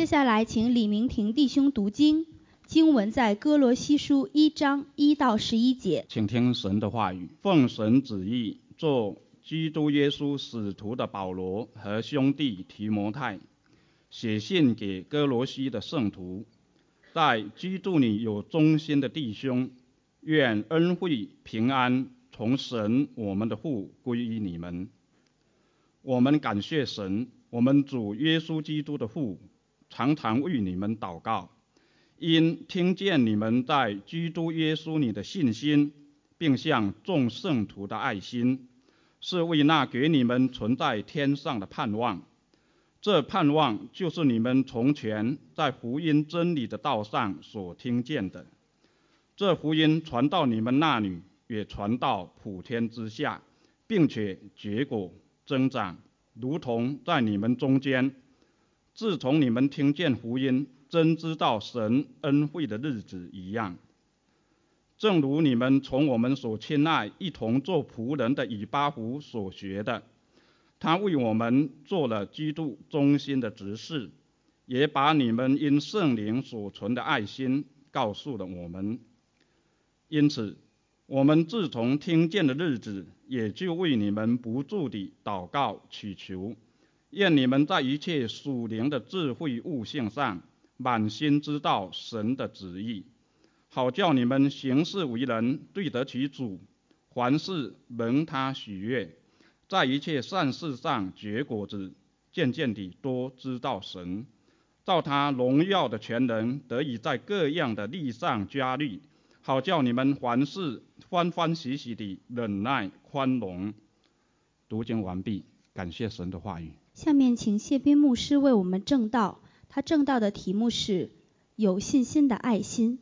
接下来请李明婷弟兄读经，经文在哥罗西书1章1到11节。 请听神的话语。奉神旨意，做基督耶稣使徒的保罗和兄弟提摩太，写信给哥罗西的圣徒，在基督里有忠心的弟兄，愿恩惠平安从神我们的父归于你们。我们感谢神，我们主耶稣基督的父，常常为你们祷告，因听见你们在基督耶稣里的信心，并向众圣徒的爱心，是为那给你们存在天上的盼望。这盼望就是你们从前在福音真理的道上所听见的。这福音传到你们那里，也传到普天之下，并且结果增长，如同在你们中间。自从你们听见福音，真知道神恩惠的日子一样。正如你们从我们所亲爱一同做仆人的以巴弗所学的，他为我们做了基督忠心的执事，也把你们因圣灵所存的爱心告诉了我们。因此，我们自从听见的日子，也就为你们不住地祷告祈求，愿你们在一切属灵的智慧悟性上，满心知道神的旨意，好叫你们行事为人对得起主，凡事蒙他喜悦，在一切善事上结果子，渐渐地多知道神，照他荣耀的全能得以在各样的力上加力，好叫你们凡事欢欢喜喜地忍耐宽容。读经完毕，感谢神的话语。 下面请谢斌牧师为我们证道，他证道的题目是有信心的爱心。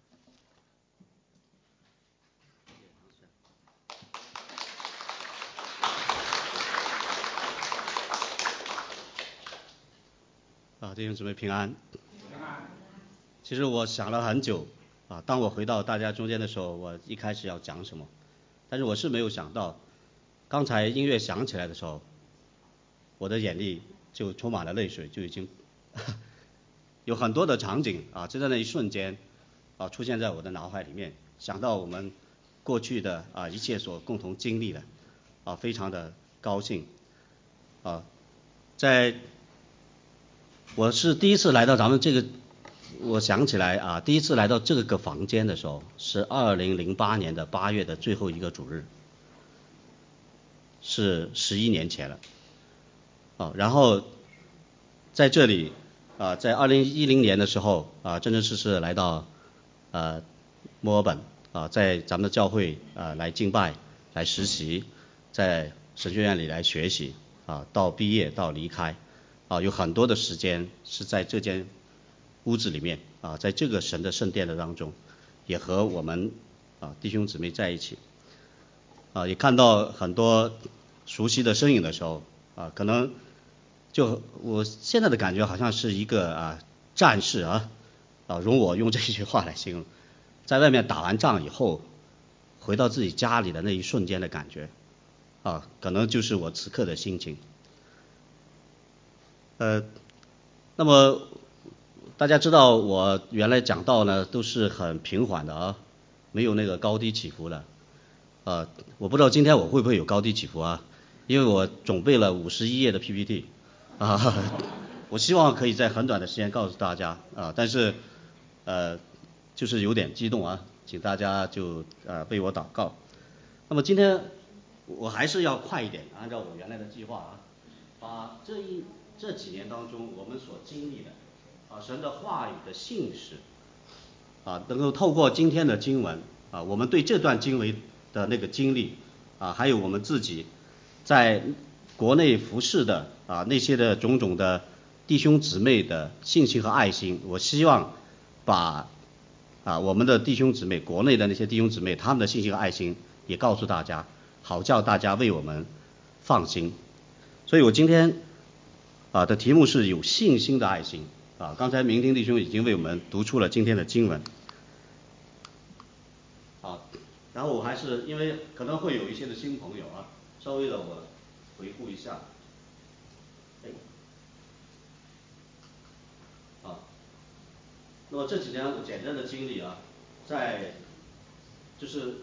弟兄姊妹平安。其实我想了很久当我回到大家中间的时候，我一开始要讲什么，但是我是没有想到，刚才音乐响起来的时候，我的眼里就充满了泪水，就已经有很多的场景就在那一瞬间出现在我的脑海里面，想到我们过去的一切所共同经历的非常的高兴我是第一次来到咱们这个，我想起来第一次来到这个房间的时候是2008年的8月的最后一个主日，是11年前了然后在这里在2010年的时候真真实实来到墨尔本在咱们的教会来敬拜，来实习，在神学院里来学习到毕业到离开有很多的时间是在这间屋子里面在这个神的圣殿的当中，也和我们弟兄姊妹在一起也看到很多熟悉的身影的时候可能就我现在的感觉好像是一个战士容我用这句话来形容，在外面打完仗以后回到自己家里的那一瞬间的感觉可能就是我此刻的心情那么大家知道我原来讲道呢都是很平缓的没有那个高低起伏的我不知道今天我会不会有高低起伏因为我准备了51页的 PPT我希望可以在很短的时间告诉大家但是就是有点激动请大家就为我祷告。那么今天我还是要快一点，按照我原来的计划把这几年当中我们所经历的神的话语的信实能够透过今天的经文我们对这段经文的那个经历还有我们自己在国内服侍的那些的种种的弟兄姊妹的信心和爱心，我希望把我们的弟兄姊妹国内的那些弟兄姊妹他们的信心和爱心也告诉大家，好叫大家为我们放心。所以我今天的题目是有信心的爱心刚才明听弟兄已经为我们读出了今天的经文然后我还是因为可能会有一些的新朋友稍微的我回顾一下那么这几年我简单的经历啊，在就是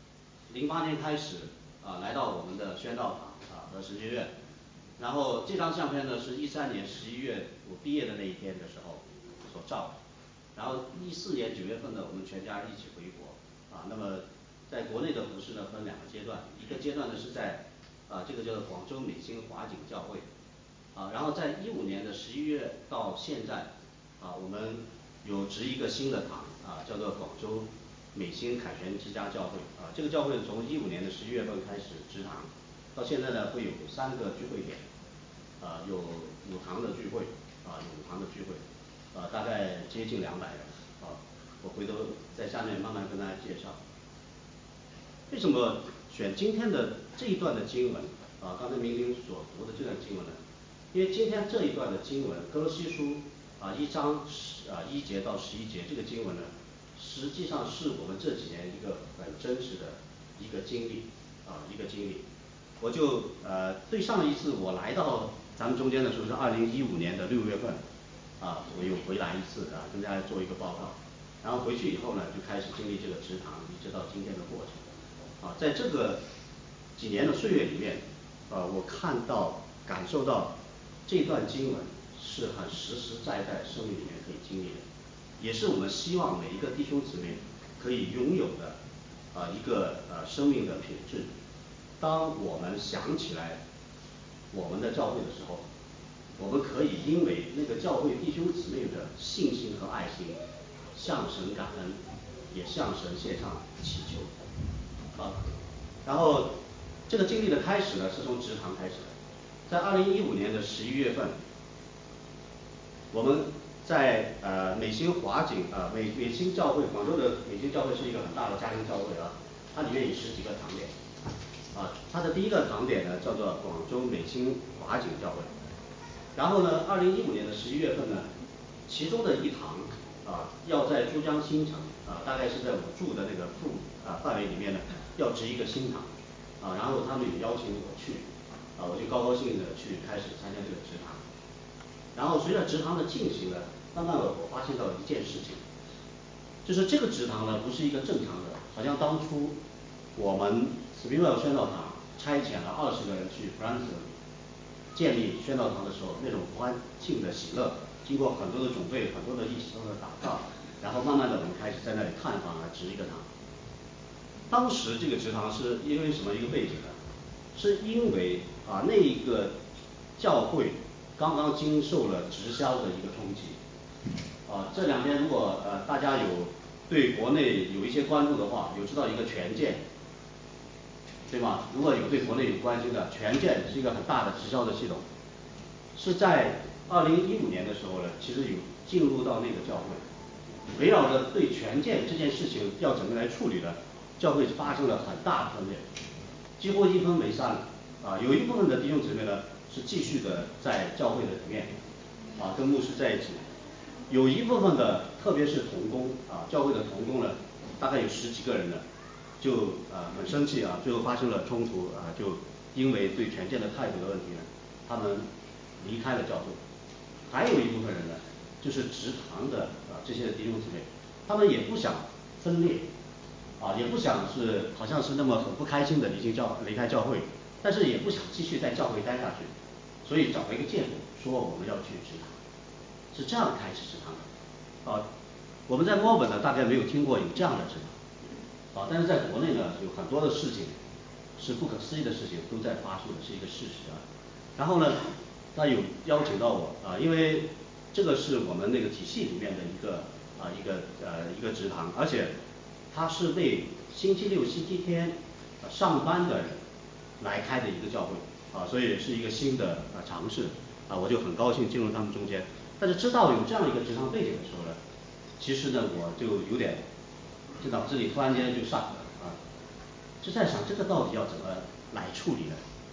08年开始来到我们的宣道堂和神学院，然后这张相片呢是13年11月我毕业的那一天的时候所照的，然后14年9月份呢我们全家一起回国那么在国内的服事呢分2个阶段，一个阶段呢是在这个叫做广州美心华景教会然后在15年的11月到现在我们有植一个新的堂叫做广州美心凯旋之家教会这个教会从15年的11月份开始植堂，到现在呢会有3个聚会点有5堂的聚会有5堂的聚会大概接近200人我回头在下面慢慢跟大家介绍。为什么选今天的这一段的经文刚才明玲所读的这段经文呢？因为今天这一段的经文哥罗西书1章1节到11节这个经文呢，实际上是我们这几年一个很真实的一个经历一个经历。我就对上一次我来到咱们中间的时候是2015年的6月份我又回来一次跟大家做一个报告，然后回去以后呢就开始经历这个植堂，一直到今天的过程在这个几年的岁月里面我看到感受到这段经文是很实实在在生命里面可以经历的，也是我们希望每一个弟兄姊妹可以拥有的一个生命的品质。当我们想起来我们的教会的时候，我们可以因为那个教会弟兄姊妹的信心和爱心向神感恩，也向神献上祈求然后这个经历的开始呢是从植堂开始的，在2015年的11月份，我们在美心华景美心教会，广州的美心教会是一个很大的家庭教会它里面有10几个堂点它的第一个堂点呢叫做广州美心华景教会，然后呢2015年的11月份呢，其中的一堂要在珠江新城大概是在我住的那个范围里面呢要植一个新堂然后他们也邀请我去我就高高兴兴的去开始参加这个植堂。然后随着植堂的进行呢，慢慢的我发现到一件事情，就是这个植堂呢不是一个正常的，好像当初我们 Springwell 宣道堂差遣了20个人去 Branson 建立宣道堂的时候那种欢庆的喜乐，经过很多的准备，很多的一起的祷告，然后慢慢的我们开始在那里探访植一个堂。当时这个植堂是因为什么一个背景呢？是因为那一个教会刚刚经受了直销的一个冲击这2天如果大家有对国内有一些关注的话，有知道一个权健对吗？如果有对国内有关心的，权健是一个很大的直销的系统，是在2015年的时候呢，其实有进入到那个教会，围绕着对权健这件事情要怎么来处理呢？教会发生了很大的分裂，几乎一分为3了有一部分的弟兄姊妹呢是继续的在教会的里面跟牧师在一起，有一部分的特别是同工教会的同工呢，大概有10几个人呢就很生气最后发生了冲突就因为对权健的态度的问题呢，他们离开了教会。还有一部分人呢，就是植堂的这些弟兄姊妹，他们也不想分裂也不想是好像是那么很不开心的离开教会，但是也不想继续在教会待下去，所以找了一个借口说我们要去植堂，是这样开始植堂的我们在墨尔本呢大概没有听过有这样的植堂但是在国内呢有很多的事情是不可思议的事情都在发生的，是一个事实然后呢他有邀请到我因为这个是我们那个体系里面的一个植堂，而且它是为星期六星期天上班的人来开的一个教会所以是一个新的尝试我就很高兴进入他们中间。但是知道有这样一个植堂背景的时候呢，其实呢我就有点就脑子里突然间就上了就在想这个到底要怎么来处理呢？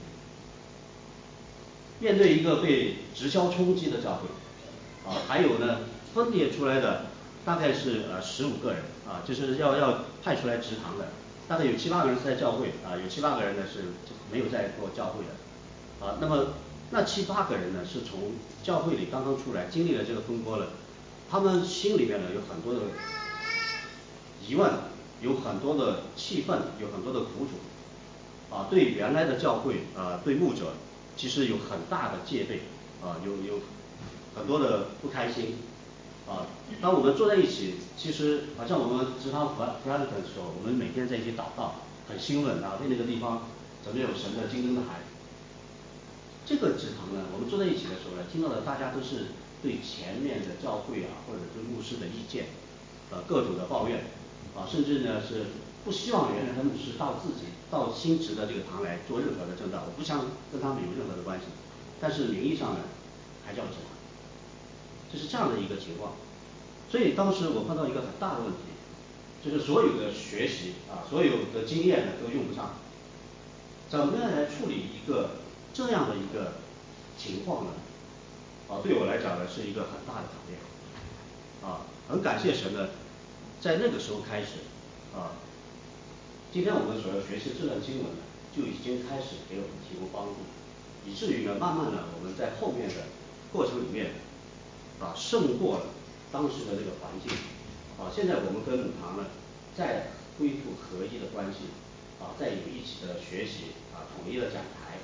面对一个被直销冲击的教会还有呢分裂出来的大概是15个人就是要派出来植堂的，大概有7、8个人是在教会有7、8个人呢是没有在过教会的那么那7、8个人呢是从教会里刚刚出来，经历了这个风波了， 他们心里面呢有很多的疑问，有很多的气愤，有很多的苦楚，对原来的教会对牧者其实有很大的戒备，有很多的不开心，当我们坐在一起，其实好像我们职堂弗兰克的时候，我们每天在一起祷告，很兴奋为那个地方怎么有神的金灯的海。这个职堂呢，我们坐在一起的时候呢，听到的大家都是对前面的教会或者对牧师的意见，各种的抱怨，甚至呢是不希望原来的牧师到新职的这个堂来做任何的正道，我不想跟他们有任何的关系，但是名义上呢还叫职堂，就是这样的一个情况。所以当时我碰到一个很大的问题，就是所有的学习所有的经验呢都用不上，怎么样来处理一个这样的一个情况呢？对我来讲呢是一个很大的考验，很感谢神呢，在那个时候开始，今天我们所要学习这段经文呢，就已经开始给我们提供帮助，以至于呢，慢慢的我们在后面的过程里面，胜过了当时的这个环境，现在我们跟母堂呢，再恢复合一的关系，再有一起的学习，统一的讲台，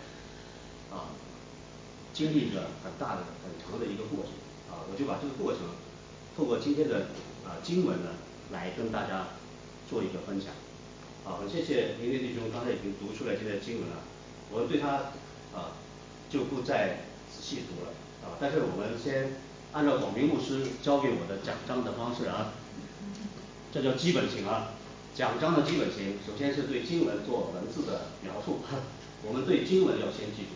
经历着很大的、很长的一个过程，我就把这个过程，透过今天的经文呢，来跟大家做一个分享。很谢谢林林弟兄刚才已经读出来今天的经文了，我对他就不再仔细读了，但是我们先按照广明牧师教给我的讲章的方式这叫基本型讲章的基本型，首先是对经文做文字的描述，我们对经文要先记住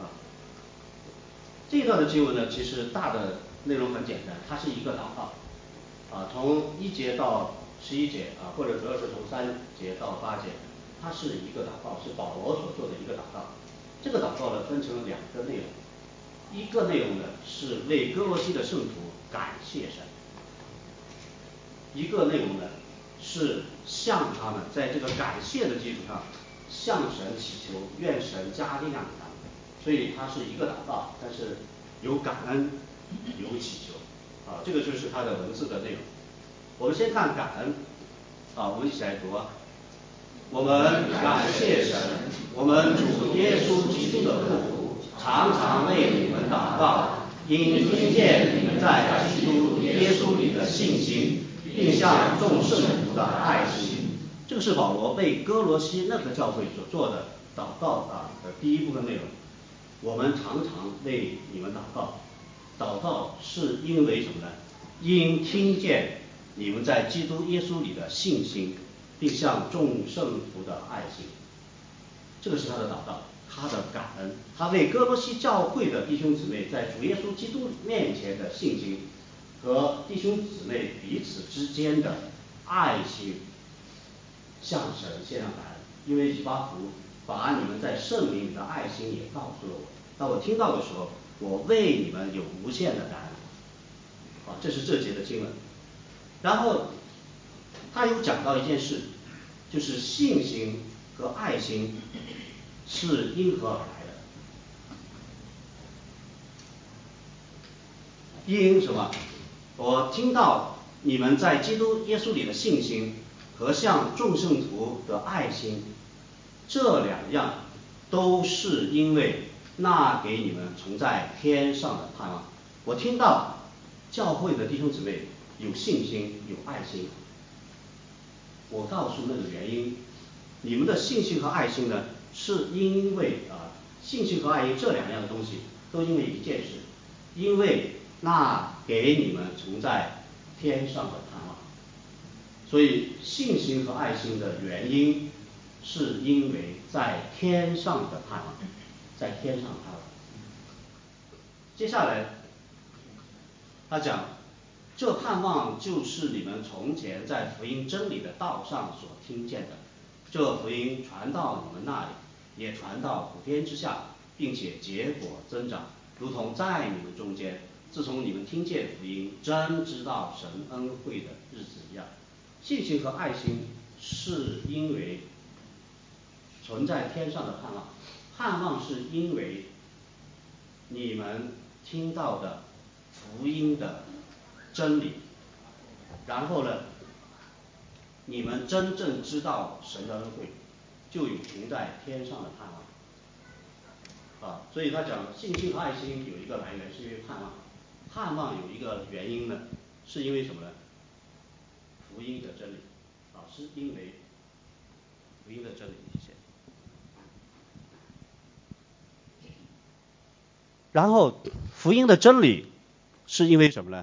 这一段的经文呢，其实大的内容很简单，它是一个祷告，从1节到11节或者主要是从3节到8节，它是一个祷告，是保罗所做的一个祷告。这个祷告呢分成2个内容，一个内容呢是为哥罗西的圣徒感谢神，一个内容呢是向他们在这个感谢的基础上向神祈求，愿神加力量给他们。所以它是一个祷告，但是有感恩有祈求，这个就是它的文字的内容。我们先看感恩，我们一起来读我们感谢神，我们主耶稣基督的父，常常为你们祷告，因听见你们在基督耶稣里的信心，并向众圣徒的爱心。这个是保罗为哥罗西那个教会所做的祷告的第一部分内容。我们常常为你们祷告，祷告是因为什么呢？因听见你们在基督耶稣里的信心，并向众圣徒的爱心。这个是他的祷告，他的感恩，他为哥罗西教会的弟兄姊妹在主耶稣基督面前的信心和弟兄姊妹彼此之间的爱心，向神献上感恩。因为以巴弗把你们在圣灵里的爱心也告诉了我，当我听到的时候，我为你们有无限的感恩。这是这节的经文。然后他有讲到一件事，就是信心和爱心是因何而来的。因什么？我听到你们在基督耶稣里的信心和向众圣徒的爱心，这2样都是因为那给你们存在天上的盼望。我听到教会的弟兄姊妹有信心有爱心，我告诉那个原因，你们的信心和爱心呢，是因为信心和爱心这2样的东西都因为一件事，因为那给你们存在天上的盼望。所以信心和爱心的原因是因为在天上的盼望，在天上的盼望。接下来他讲，这盼望就是你们从前在福音真理的道上所听见的，这福音传到你们那里，也传到普天之下，并且结果增长，如同在你们中间，自从你们听见福音，真知道神恩惠的日子一样。信心和爱心是因为存在天上的盼望，盼望是因为你们听到的福音的真理，然后呢，你们真正知道神的恩惠，就有停在天上的盼望。所以他讲信心和爱心有一个来源是因为盼望，盼望有一个原因呢，是因为什么呢？福音的真理，是因为福音的真理。谢谢。然后福音的真理是因为什么呢？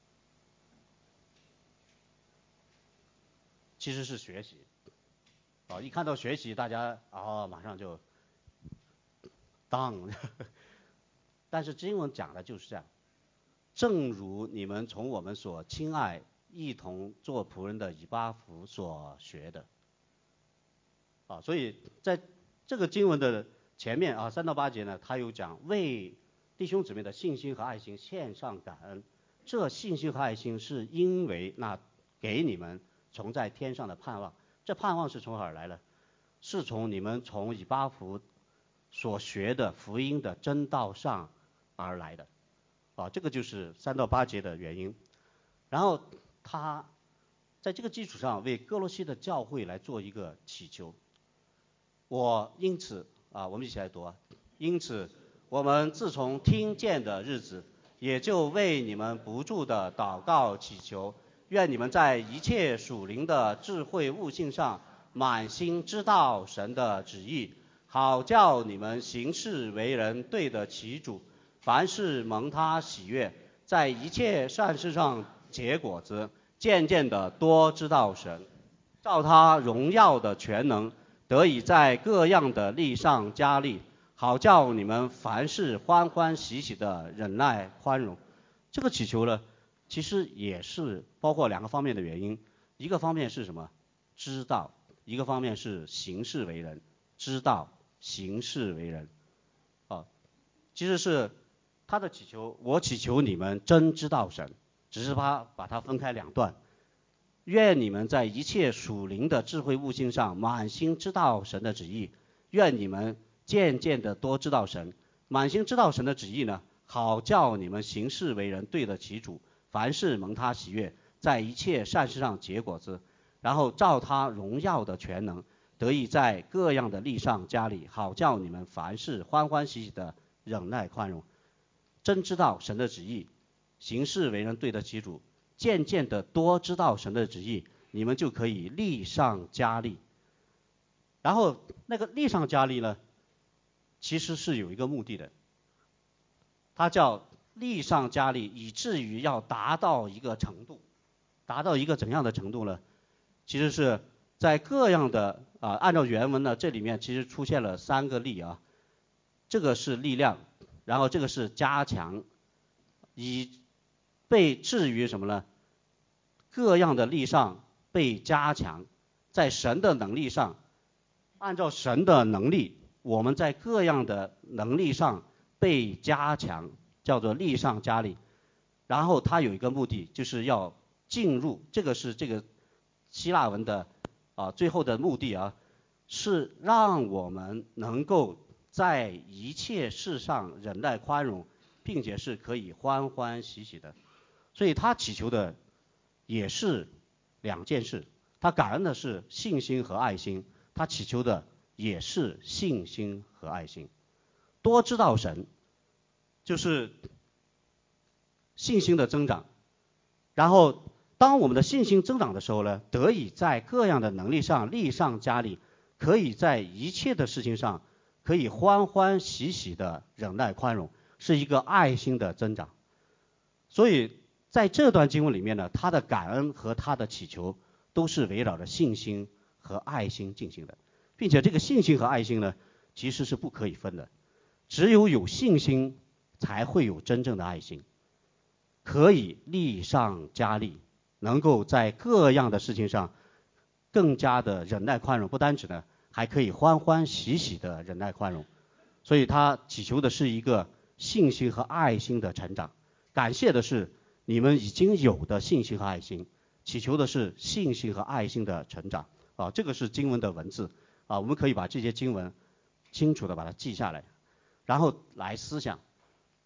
其实是学习。一看到学习，大家马上就当。但是经文讲的就是这样，正如你们从我们所亲爱一同做仆人的以巴弗所学的。所以在这个经文的前面3到8节呢，他有讲为弟兄姊妹的信心和爱心献上感恩。这信心和爱心是因为那给你们从在天上的盼望。这盼望是从哪儿来的？是从你们从以巴弗所学的福音的真道上而来的。这个就是3到8节的原因。然后他在这个基础上为哥罗西的教会来做一个祈求。因此我们一起来读。因此我们自从听见的日子，也就为你们不住的祷告祈求，愿你们在一切属灵的智慧悟性上满心知道神的旨意，好叫你们行事为人对得起主，凡事蒙他喜悦，在一切善事上结果子，渐渐的多知道神，照他荣耀的全能，得以在各样的力上加力，好叫你们凡事欢欢喜喜的忍耐宽容。这个祈求呢，其实也是包括2个方面的原因。一个方面是什么？知道。一个方面是行事为人。知道行事为人。其实是他的祈求，我祈求你们真知道神，只是他把它分开2段。愿你们在一切属灵的智慧悟性上满心知道神的旨意，愿你们渐渐的多知道神。满心知道神的旨意呢，好叫你们行事为人对得起主，凡事蒙他喜悦，在一切善事上结果子，然后照他荣耀的全能，得以在各样的力上加力，好叫你们凡事欢欢喜喜的忍耐宽容。真知道神的旨意，行事为人对得起主，渐渐的多知道神的旨意，你们就可以力上加力。然后那个力上加力呢，其实是有一个目的的，它叫力上加力，以至于要达到一个程度。达到一个怎样的程度呢？其实是在各样的按照原文呢，这里面其实出现了3个力这个是力量，然后这个是加强，以被置于什么呢？各样的力上被加强，在神的能力上，按照神的能力，我们在各样的能力上被加强，叫做力上加力。然后它有一个目的，就是要进入，这个是这个希腊文的最后的目的是让我们能够在一切事上忍耐宽容，并且是可以欢欢喜喜的。所以他祈求的也是2件事，他感恩的是信心和爱心，他祈求的也是信心和爱心。多知道神就是信心的增长，然后当我们的信心增长的时候呢，得以在各样的能力上力上加力，可以在一切的事情上可以欢欢喜喜的忍耐宽容，是一个爱心的增长。所以在这段经文里面呢，他的感恩和他的祈求都是围绕着信心和爱心进行的，并且这个信心和爱心呢，其实是不可以分的。只有信心才会有真正的爱心，可以力上加力，能够在各样的事情上更加的忍耐宽容，不单止呢，还可以欢欢喜喜的忍耐宽容。所以他祈求的是一个信心和爱心的成长。感谢的是你们已经有的信心和爱心，祈求的是信心和爱心的成长这个是经文的文字我们可以把这些经文清楚的把它记下来，然后来思想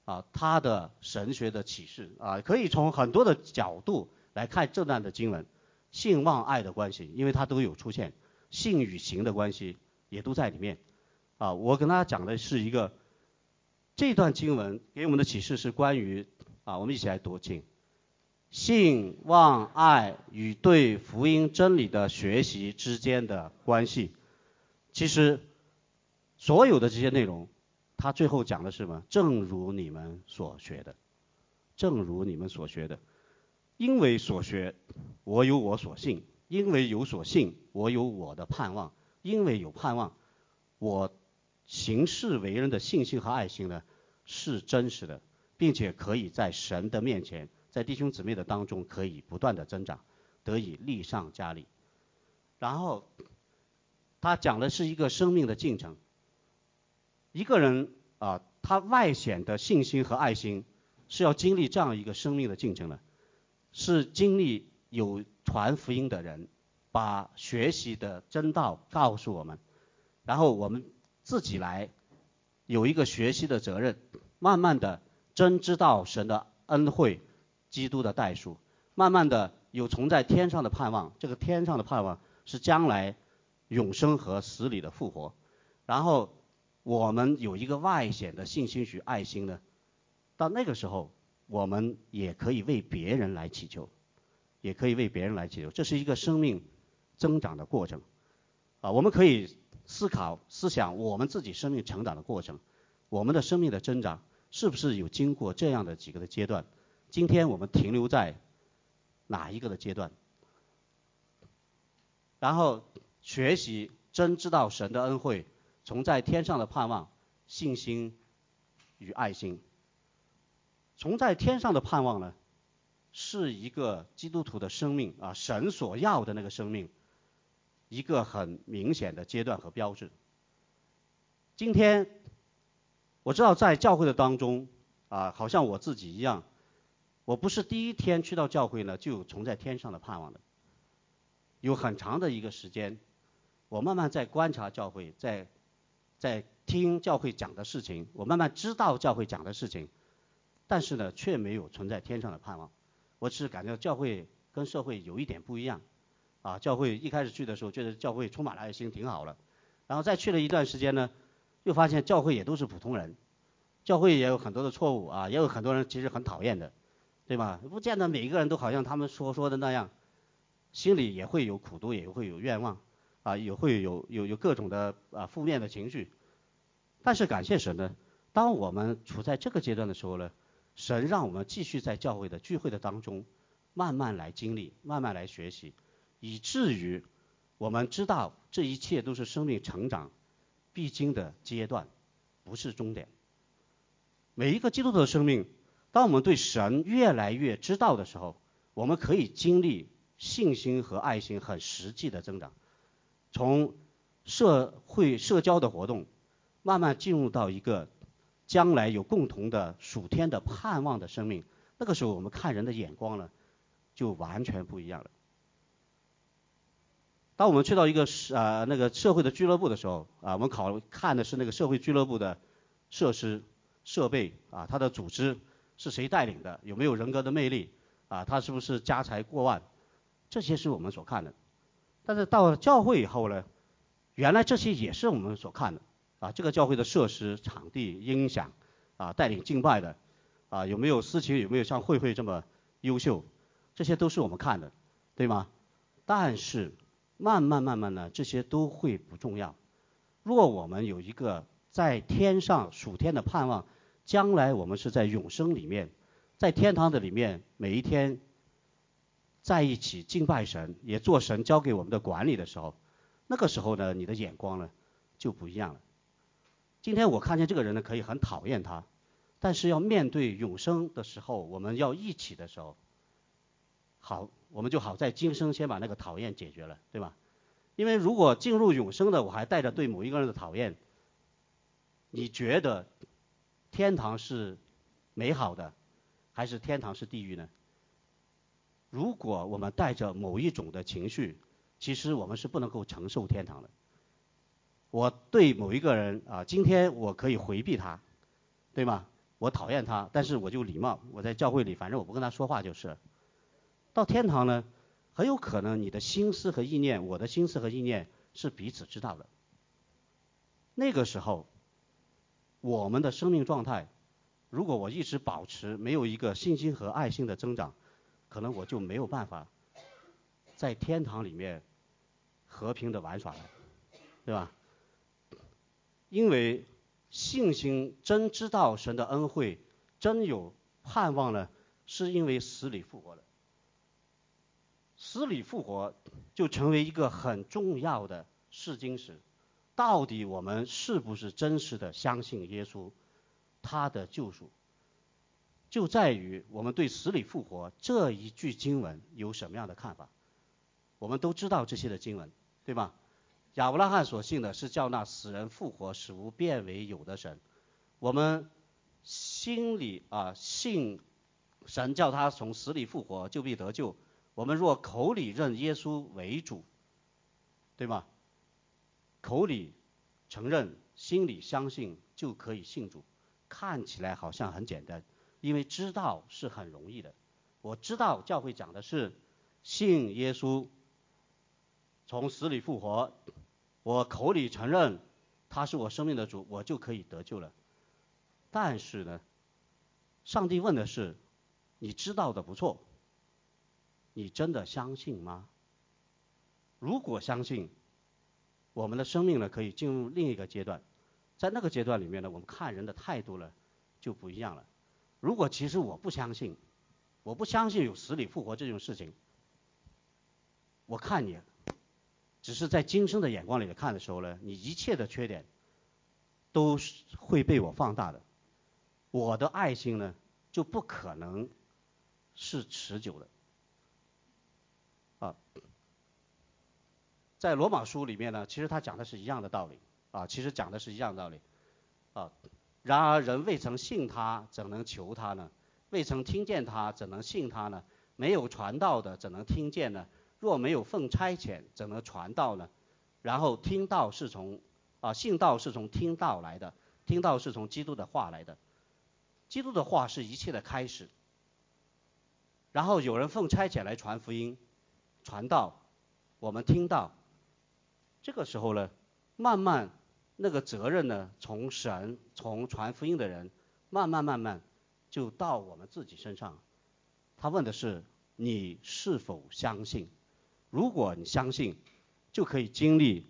他的神学的启示可以从很多的角度来看这段的经文，信望爱的关系，因为它都有出现，信与行的关系也都在里面我跟大家讲的是一个这段经文给我们的启示是关于我们一起来读，请。信望爱与对福音真理的学习之间的关系，其实所有的这些内容他最后讲的是什么？正如你们所学的，正如你们所学的，因为所学我有我所信，因为有所信我有我的盼望，因为有盼望我行事为人的信心和爱心呢是真实的，并且可以在神的面前，在弟兄姊妹的当中可以不断的增长，得以力上加力。然后他讲的是一个生命的进程，一个人他外显的信心和爱心是要经历这样一个生命的进程的，是经历有传福音的人把学习的真道告诉我们，然后我们自己来有一个学习的责任，慢慢的真知道神的恩惠，基督的代赎，慢慢的有从在天上的盼望，这个天上的盼望是将来永生和死里的复活，然后我们有一个外显的信心与爱心呢，到那个时候我们也可以为别人来祈求，也可以为别人来祈求，这是一个生命增长的过程我们可以思想我们自己生命成长的过程，我们的生命的增长是不是有经过这样的几个的阶段，今天我们停留在哪一个的阶段，然后学习真知道神的恩惠，从在天上的盼望，信心与爱心。从在天上的盼望呢，是一个基督徒的生命神所要的那个生命一个很明显的阶段和标志。今天我知道在教会的当中好像我自己一样，我不是第一天去到教会呢就有从在天上的盼望的，有很长的一个时间我慢慢在观察教会，在听教会讲的事情，我慢慢知道教会讲的事情，但是呢却没有存在天上的盼望。我只是感觉教会跟社会有一点不一样教会一开始去的时候觉得教会充满了爱心挺好了，然后再去了一段时间呢，又发现教会也都是普通人，教会也有很多的错误也有很多人其实很讨厌的，对吧？不见得每一个人都好像他们说的那样，心里也会有苦毒，也会有愿望也会有各种的负面的情绪。但是感谢神呢，当我们处在这个阶段的时候呢，神让我们继续在教会的聚会的当中慢慢来经历，慢慢来学习，以至于我们知道这一切都是生命成长必经的阶段，不是终点。每一个基督徒的生命，当我们对神越来越知道的时候，我们可以经历信心和爱心很实际的增长，从社交的活动慢慢进入到一个将来有共同的属天的盼望的生命，那个时候我们看人的眼光呢就完全不一样了。当我们去到一个那个社会的俱乐部的时候我们看的是那个社会俱乐部的设施设备它的组织是谁带领的，有没有人格的魅力他是不是家财过万，这些是我们所看的。但是到了教会以后呢，原来这些也是我们所看的这个教会的设施场地音响带领敬拜的有没有司琴，有没有像慧这么优秀，这些都是我们看的，对吗？但是慢慢呢这些都会不重要，若我们有一个在天上属天的盼望，将来我们是在永生里面，在天堂的里面每一天在一起敬拜神，也做神交给我们的管理的时候，那个时候呢你的眼光呢就不一样了。今天我看见这个人呢可以很讨厌他，但是要面对永生的时候，我们要一起的时候，好，我们就好在今生先把那个讨厌解决了，对吧？因为如果进入永生的我还带着对某一个人的讨厌，你觉得天堂是美好的还是天堂是地狱呢？如果我们带着某一种的情绪，其实我们是不能够承受天堂的。我对某一个人今天我可以回避他，对吗？ 我讨厌他，但是我就礼貌，我在教会里反正我不跟他说话就是了。到天堂呢，很有可能你的心思和意念，我的心思和意念是彼此知道的。那个时候，我们的生命状态，如果我一直保持没有一个信心和爱心的增长，可能我就没有办法在天堂里面和平的玩耍了，对吧？因为信心真知道神的恩惠，真有盼望了，是因为死里复活了。死里复活就成为一个很重要的试金石，到底我们是不是真实的相信耶稣，他的救赎，就在于我们对死里复活这一句经文有什么样的看法。我们都知道这些的经文，对吧？亚伯拉罕所信的是叫那死人复活，使无变为有的神。我们心里信神叫他从死里复活，就必得救。我们若口里认耶稣为主，对吗？口里承认，心里相信，就可以信主。看起来好像很简单，因为知道是很容易的。我知道教会讲的是信耶稣从死里复活，我口里承认他是我生命的主，我就可以得救了。但是呢，上帝问的是，你知道的不错，你真的相信吗？如果相信，我们的生命呢可以进入另一个阶段，在那个阶段里面呢，我们看人的态度呢就不一样了。如果其实我不相信有死里复活这种事情，我看你只是在今生的眼光里看的时候呢，你一切的缺点都会被我放大的，我的爱心呢就不可能是持久的。在罗马书里面呢，其实他讲的是一样的道理然而人未曾信他，怎能求他呢？未曾听见他，怎能信他呢？没有传道的，怎能听见呢？若没有奉差遣，怎能传道呢？然后信道是从听道来的，听道是从基督的话来的。基督的话是一切的开始，然后有人奉差遣来传福音，传道，我们听到。这个时候呢，慢慢那个责任呢，从神，从传福音的人，慢慢就到我们自己身上。他问的是你是否相信？如果你相信，就可以经历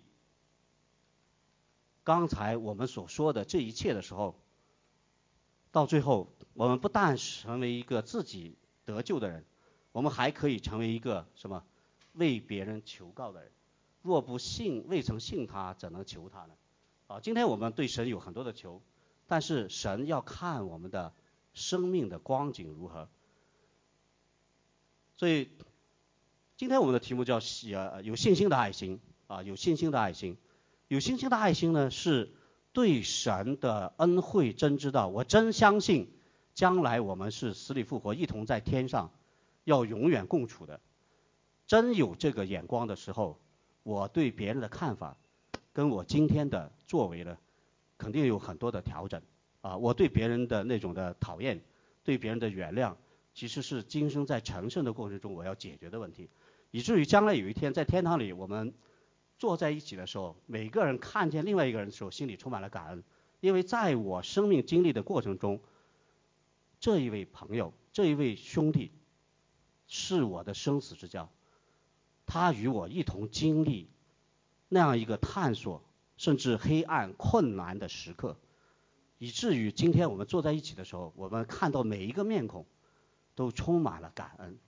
刚才我们所说的这一切的时候，到最后我们不但成为一个自己得救的人，我们还可以成为一个什么？为别人求告的人。若不信，未曾信他，怎能求他呢？今天我们对神有很多的求，但是神要看我们的生命的光景如何。所以今天我们的题目叫有信心的爱心有信心的爱心。有信心的爱心呢，是对神的恩惠真知道，我真相信将来我们是死里复活，一同在天上要永远共处的。真有这个眼光的时候，我对别人的看法跟我今天的作为呢，肯定有很多的调整我对别人的那种的讨厌，对别人的原谅，其实是今生在成圣的过程中我要解决的问题，以至于将来有一天在天堂里，我们坐在一起的时候，每个人看见另外一个人的时候，心里充满了感恩，因为在我生命经历的过程中，这一位朋友，这一位兄弟，是我的生死之交。他与我一同经历那样一个探索甚至黑暗困难的时刻，以至于今天我们坐在一起的时候，我们看到每一个面孔都充满了感恩，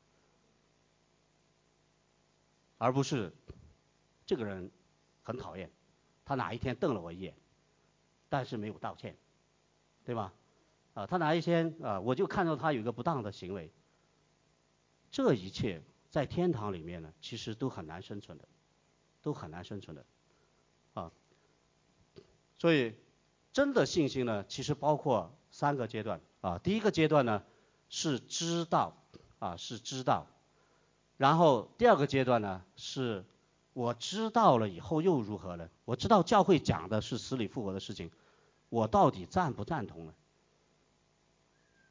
而不是这个人很讨厌，他哪一天瞪了我一眼，但是没有道歉，对吧？他哪一天我就看到他有一个不当的行为，这一切在天堂里面呢，其实都很难生存的，所以真的信心呢，其实包括3个阶段第一个阶段呢是知道然后第2个阶段呢是我知道了以后又如何呢？我知道教会讲的是死里复活的事情，我到底赞不赞同呢？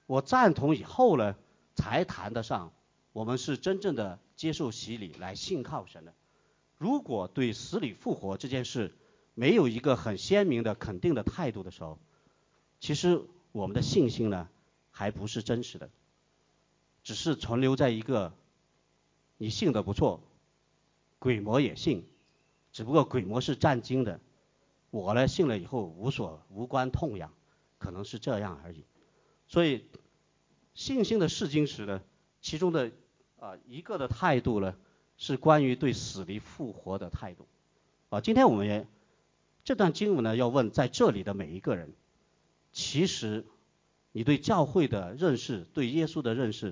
我赞同以后呢，才谈得上我们是真正的接受洗礼来信靠神的。如果对死里复活这件事没有一个很鲜明的肯定的态度的时候，其实我们的信心呢还不是真实的，只是存留在一个你信得不错，鬼魔也信，只不过鬼魔是占经的，我呢信了以后无关痛痒，可能是这样而已。所以信心的试金石呢，其中的一个的态度呢，是关于对死里复活的态度。今天我们这段经文呢，要问在这里的每一个人，其实你对教会的认识，对耶稣的认识，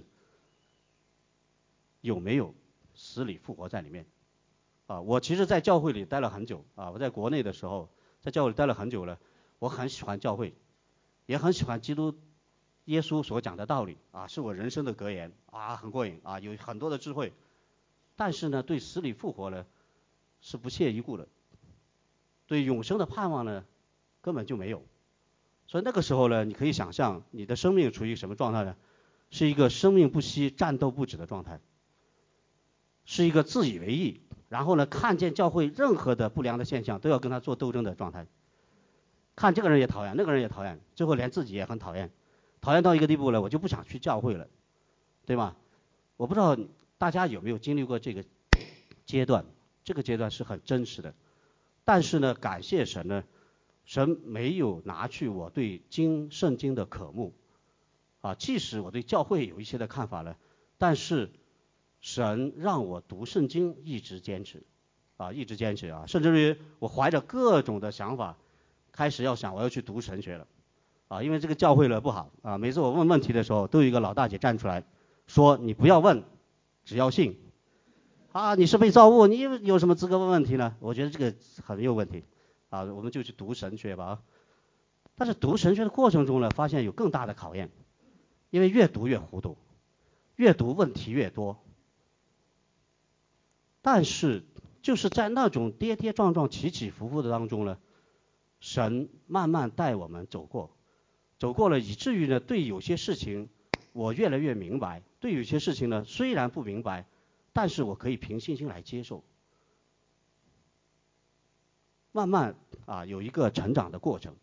有没有死里复活在里面？我其实在教会里待了很久我在国内的时候，在教会里待了很久了，我很喜欢教会，也很喜欢基督耶稣所讲的道理是我人生的格言很过瘾有很多的智慧。但是呢，对死里复活呢，是不屑一顾的，对永生的盼望呢，根本就没有。所以那个时候呢，你可以想象你的生命处于什么状态呢？是一个生命不息、战斗不止的状态，是一个自以为意，然后呢，看见教会任何的不良的现象都要跟他做斗争的状态。看这个人也讨厌，那个人也讨厌，最后连自己也很讨厌，讨厌到一个地步了，我就不想去教会了，对吗？我不知道大家有没有经历过这个阶段，这个阶段是很真实的。但是呢，感谢神呢，神没有拿去我对圣经的渴慕即使我对教会有一些的看法了，但是神让我读圣经一直坚持甚至于我怀着各种的想法，开始要想我要去读神学了因为这个教会了不好每次我问问题的时候，都有一个老大姐站出来说，你不要问，只要信你是被造物，你有什么资格问问题呢？我觉得这个很有问题我们就去读神学吧但是读神学的过程中呢，发现有更大的考验，因为越读越糊涂，越读问题越多。但是就是在那种跌跌撞撞、起起伏伏的当中呢，神慢慢带我们走过了，以至于呢，对有些事情我越来越明白，对有些事情呢，虽然不明白，但是我可以凭信心来接受。慢慢有一个成长的过程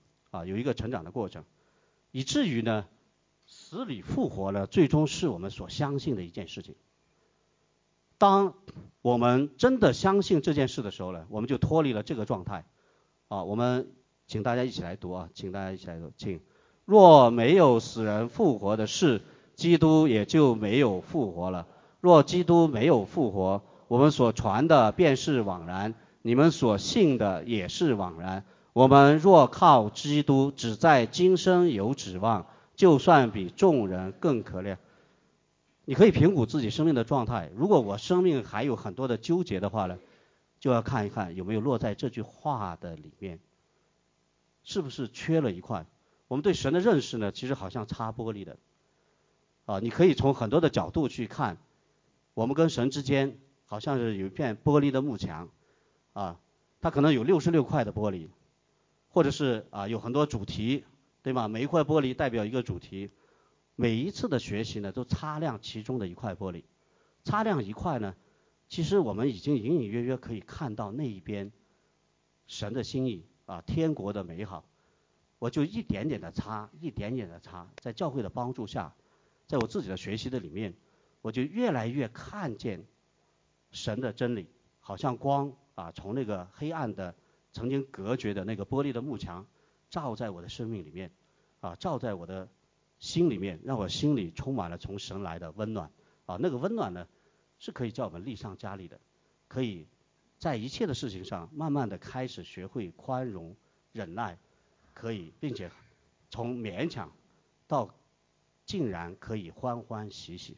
以至于呢，死里复活呢，最终是我们所相信的一件事情。当我们真的相信这件事的时候呢，我们就脱离了这个状态我们请大家一起来读请若没有死人复活的事，基督也就没有复活了。若基督没有复活，我们所传的便是枉然，你们所信的也是枉然。我们若靠基督只在今生有指望，就算比众人更可怜。你可以评估自己生命的状态，如果我生命还有很多的纠结的话呢，就要看一看有没有落在这句话的里面，是不是缺了一块。我们对神的认识呢，其实好像擦玻璃的你可以从很多的角度去看，我们跟神之间好像是有一片玻璃的幕墙它可能有66块的玻璃，或者是有很多主题，对吗？每一块玻璃代表一个主题，每一次的学习呢，都擦亮其中的一块玻璃，擦亮一块呢，其实我们已经隐隐约约可以看到那一边神的心意天国的美好。我就一点点的擦，在教会的帮助下，在我自己的学习的里面，我就越来越看见神的真理，好像光从那个黑暗的曾经隔绝的那个玻璃的幕墙，照在我的生命里面照在我的心里面，让我心里充满了从神来的温暖那个温暖呢，是可以叫我们力上加力的，可以在一切的事情上慢慢的开始学会宽容忍耐，可以并且从勉强到竟然可以欢欢喜喜。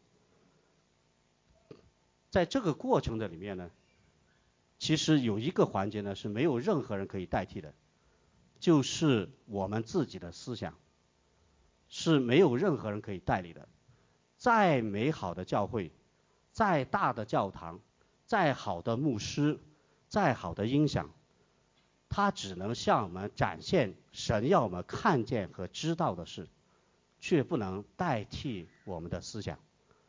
在这个过程的里面呢，其实有一个环节呢是没有任何人可以代替的，就是我们自己的思想，是没有任何人可以代理的。再美好的教会，再大的教堂，再好的牧师，再好的音响，它只能向我们展现神要我们看见和知道的事却不能代替我们的思想。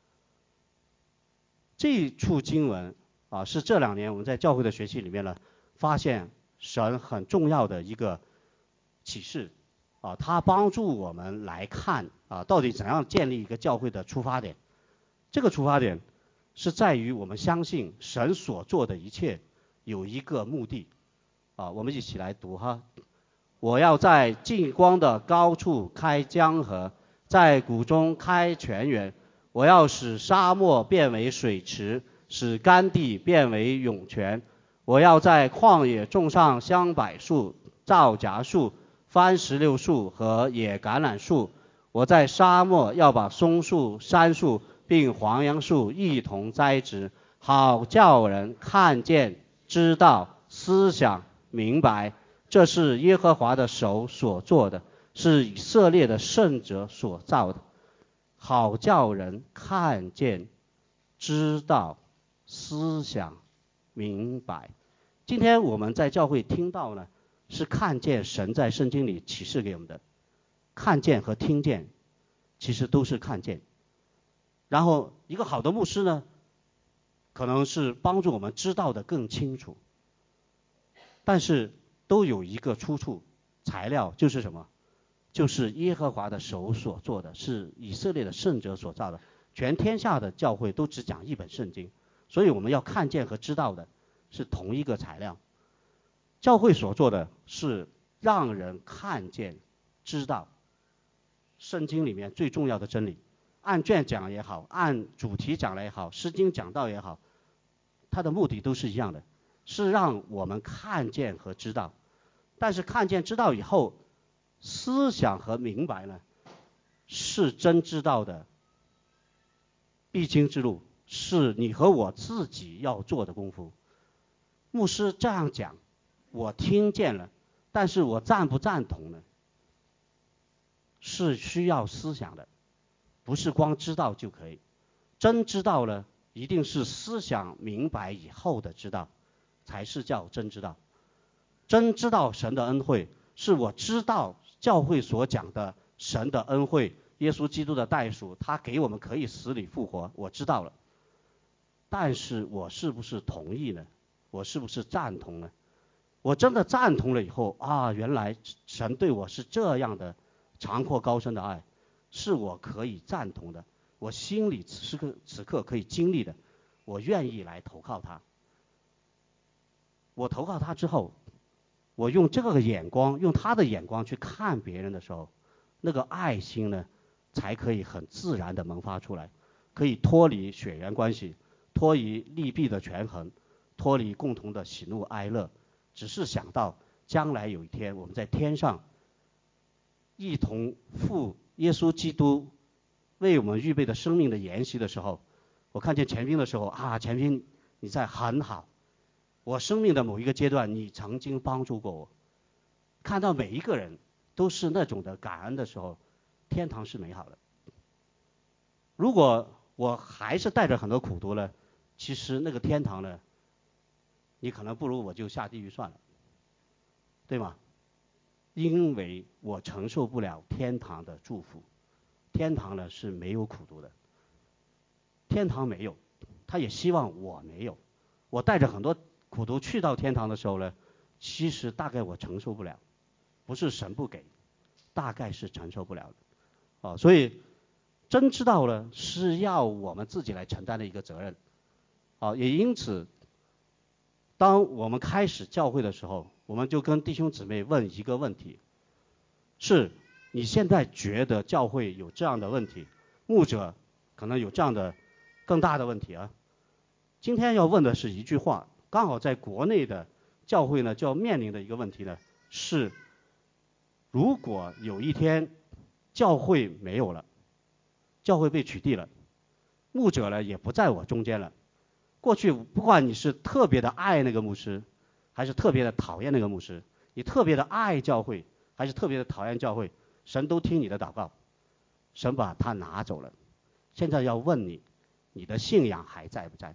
这一处经文是这2年我们在教会的学习里面呢，发现神很重要的一个启示它帮助我们来看到底怎样建立一个教会的出发点。这个出发点是在于我们相信神所做的一切有一个目的我们一起来读哈。我要在近光的高处开江河，在谷中开泉源，我要使沙漠变为水池，使干地变为涌泉。我要在旷野种上香柏树、皂荚树、番石榴树和野橄榄树。我在沙漠要把松树、杉树并黄杨树一同栽植，好叫人看见、知道、思想、明白，这是耶和华的手所做的，是以色列的圣者所造的。好叫人看见、知道、思想、明白。今天我们在教会听到呢，是看见神在圣经里启示给我们的。看见和听见其实都是看见。然后一个好的牧师呢，可能是帮助我们知道的更清楚，但是都有一个出处，材料就是什么？就是耶和华的手所做的，是以色列的圣者所造的。全天下的教会都只讲一本圣经，所以我们要看见和知道的是同一个材料。教会所做的是让人看见、知道圣经里面最重要的真理。按卷讲也好，按主题讲了也好，诗经讲道也好，它的目的都是一样的，是让我们看见和知道。但是看见知道以后，思想和明白呢，是真知道的必经之路，是你和我自己要做的功夫。牧师这样讲，我听见了，但是我赞不赞同呢？是需要思想的，不是光知道就可以。真知道了，一定是思想明白以后的知道，才是叫真知道。真知道神的恩惠，是我知道教会所讲的神的恩惠，耶稣基督的代赎，他给我们可以死里复活，我知道了。但是我是不是同意呢？我是不是赞同呢？我真的赞同了以后原来神对我是这样的长阔高深的爱，是我可以赞同的，我心里此刻可以经历的，我愿意来投靠他。我投靠他之后，我用这个眼光，用他的眼光去看别人的时候，那个爱心呢，才可以很自然的萌发出来，可以脱离血缘关系，脱离利弊的权衡，脱离共同的喜怒哀乐，只是想到将来有一天我们在天上一同赴耶稣基督为我们预备的生命的筵席的时候，我看见钱斌的时候钱斌你在很好，我生命的某一个阶段你曾经帮助过我。看到每一个人都是那种的感恩的时候，天堂是美好的。如果我还是带着很多苦毒呢，其实那个天堂呢，你可能不如我就下地狱算了，对吗？因为我承受不了天堂的祝福。天堂呢是没有苦毒的，天堂没有，他也希望我没有。我带着很多苦毒去到天堂的时候呢，其实大概我承受不了，不是神不给，大概是承受不了的所以真知道了是要我们自己来承担的一个责任也因此当我们开始教会的时候，我们就跟弟兄姊妹问一个问题，是你现在觉得教会有这样的问题，牧者可能有这样的更大的问题今天要问的是一句话，刚好在国内的教会呢就要面临的一个问题呢，是如果有一天教会没有了，教会被取缔了，牧者呢也不在我中间了，过去不管你是特别的爱那个牧师，还是特别的讨厌那个牧师，你特别的爱教会还是特别的讨厌教会，神都听你的祷告，神把他拿走了。现在要问你，你的信仰还在不在？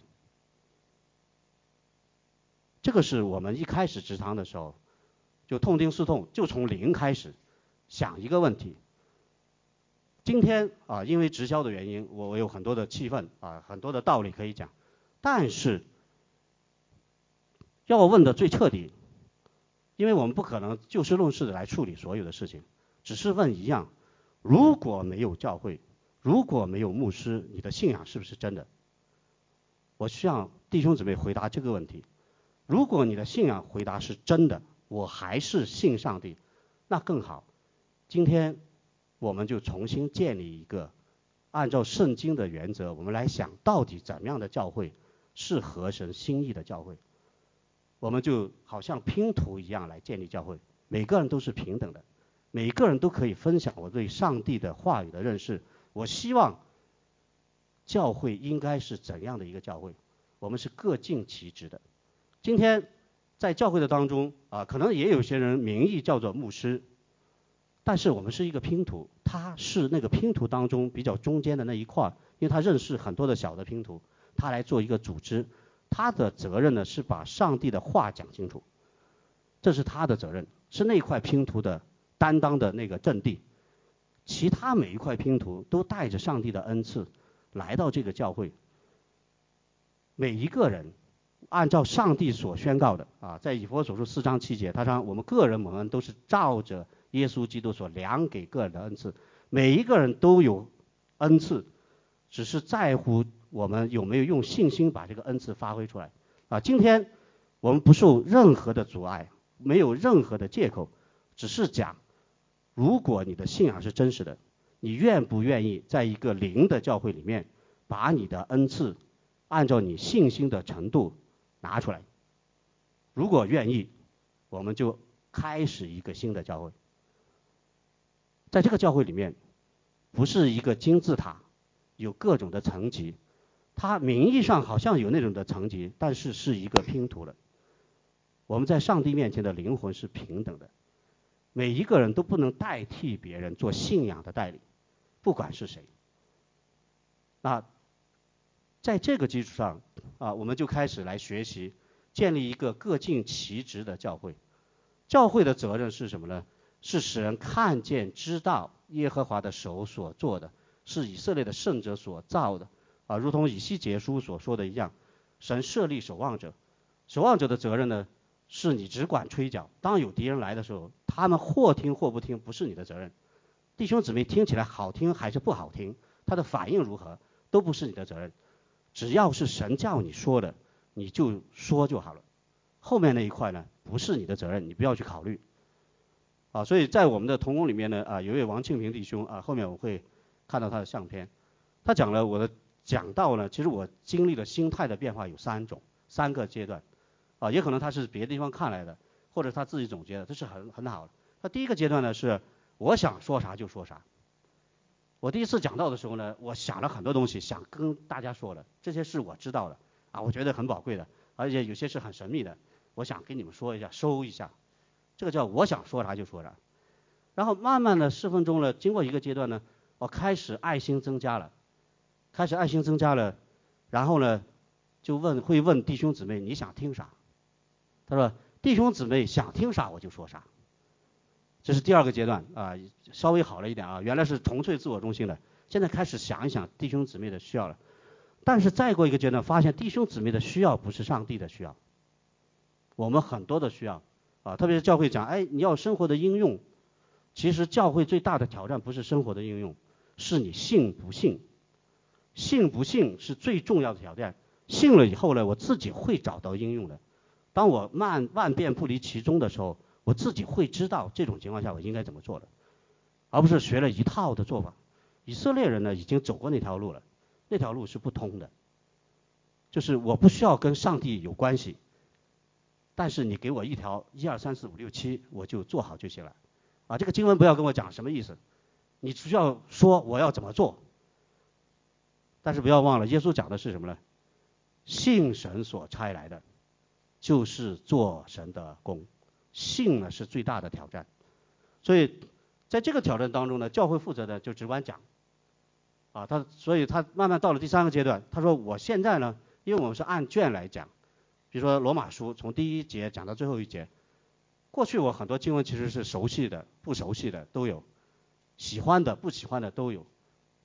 这个是我们一开始职堂的时候就痛定思痛，就从零开始想一个问题， 今天啊，因为直销的原因，我有很多的气愤啊，很多的道理可以讲，但是要我问的最彻底，因为我们不可能就事论事的来处理所有的事情，只是问一样：如果没有教会，如果没有牧师，你的信仰是不是真的？我需要弟兄姊妹回答这个问题。如果你的信仰回答是真的，我还是信上帝，那更好。今天我们就重新建立一个按照圣经的原则，我们来想到底怎么样的教会是合神心意的教会。我们就好像拼图一样来建立教会，每个人都是平等的，每个人都可以分享我对上帝的话语的认识。我希望教会应该是怎样的一个教会？我们是各尽其职的。今天在教会的当中啊，可能也有些人名义叫做牧师，但是我们是一个拼图，他是那个拼图当中比较中间的那一块，因为他认识很多的小的拼图，他来做一个组织，他的责任呢是把上帝的话讲清楚，这是他的责任，是那块拼图的担当的那个阵地。其他每一块拼图都带着上帝的恩赐来到这个教会，每一个人按照上帝所宣告的啊，在以弗所书4章7节，他说我们都是照着耶稣基督所量给个人的恩赐，每一个人都有恩赐，只是在乎我们有没有用信心把这个恩赐发挥出来啊。今天我们不受任何的阻碍，没有任何的借口，只是讲如果你的信仰是真实的，你愿不愿意在一个灵的教会里面把你的恩赐按照你信心的程度拿出来？如果愿意，我们就开始一个新的教会。在这个教会里面，不是一个金字塔，有各种的层级，它名义上好像有那种的层级，但是是一个拼图了。我们在上帝面前的灵魂是平等的，每一个人都不能代替别人做信仰的代理，不管是谁。那在这个基础上啊，我们就开始来学习建立一个各尽其职的教会。教会的责任是什么呢？是使人看见知道耶和华的手所做的，是以色列的圣者所造的啊，如同以西结书所说的一样，神设立守望者，守望者的责任呢，是你只管吹角，当有敌人来的时候，他们或听或不听，不是你的责任。弟兄姊妹听起来好听还是不好听，他的反应如何，都不是你的责任。只要是神叫你说的，你就说就好了。后面那一块呢，不是你的责任，你不要去考虑。啊，所以在我们的同工里面呢，啊，有一位王庆平弟兄啊，后面我会看到他的相片，他讲了我的讲道呢，其实我经历了心态的变化有3个阶段，啊，也可能他是别的地方看来的，或者他自己总结的，这是很好的。那第一个阶段呢是我想说啥就说啥。我第一次讲道的时候呢，我想了很多东西，想跟大家说的，这些是我知道的啊，我觉得很宝贵的，而且有些是很神秘的，我想跟你们说一下，收一下。这个叫我想说啥就说啥。然后慢慢的侍奉中呢，经过一个阶段呢，我开始爱心增加了，然后呢就会问弟兄姊妹你想听啥？他说弟兄姊妹想听啥我就说啥。这是第2个阶段啊，稍微好了一点啊，原来是纯粹自我中心的，现在开始想一想弟兄姊妹的需要了。但是再过一个阶段，发现弟兄姊妹的需要不是上帝的需要，我们很多的需要啊，特别是教会讲，哎，你要生活的应用。其实教会最大的挑战不是生活的应用，是你信不信。信不信是最重要的挑战。信了以后呢，我自己会找到应用的。当我万变不离其宗的时候，我自己会知道这种情况下我应该怎么做的，而不是学了一套的做法。以色列人呢已经走过那条路了，那条路是不通的，就是我不需要跟上帝有关系，但是你给我一条1、2、3、4、5、6、7，我就做好就行了。啊，这个经文不要跟我讲什么意思，你只需要说我要怎么做。但是不要忘了，耶稣讲的是什么呢？信神所差来的，就是做神的工。信呢是最大的挑战。所以在这个挑战当中呢，教会负责的就只管讲。啊，所以他慢慢到了第3个阶段，他说我现在呢，因为我们是按卷来讲，比如说罗马书从第1节讲到最后1节。过去我很多经文其实是熟悉的、不熟悉的都有，喜欢的、不喜欢的都有。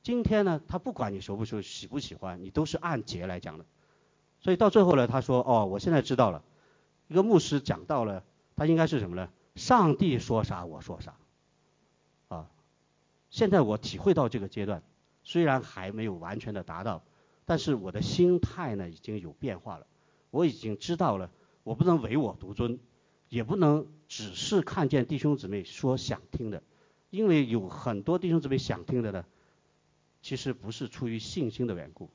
今天呢，他不管你熟不熟、喜不喜欢，你都是按节来讲的。所以到最后呢，他说哦，我现在知道了，一个牧师讲到了，他应该是什么呢？上帝说啥我说啥，啊，现在我体会到这个阶段，虽然还没有完全的达到，但是我的心态呢已经有变化了，我已经知道了，我不能唯我独尊，也不能只是看见弟兄姊妹说想听的，因为有很多弟兄姊妹想听的呢，其实不是出于信心的缘故。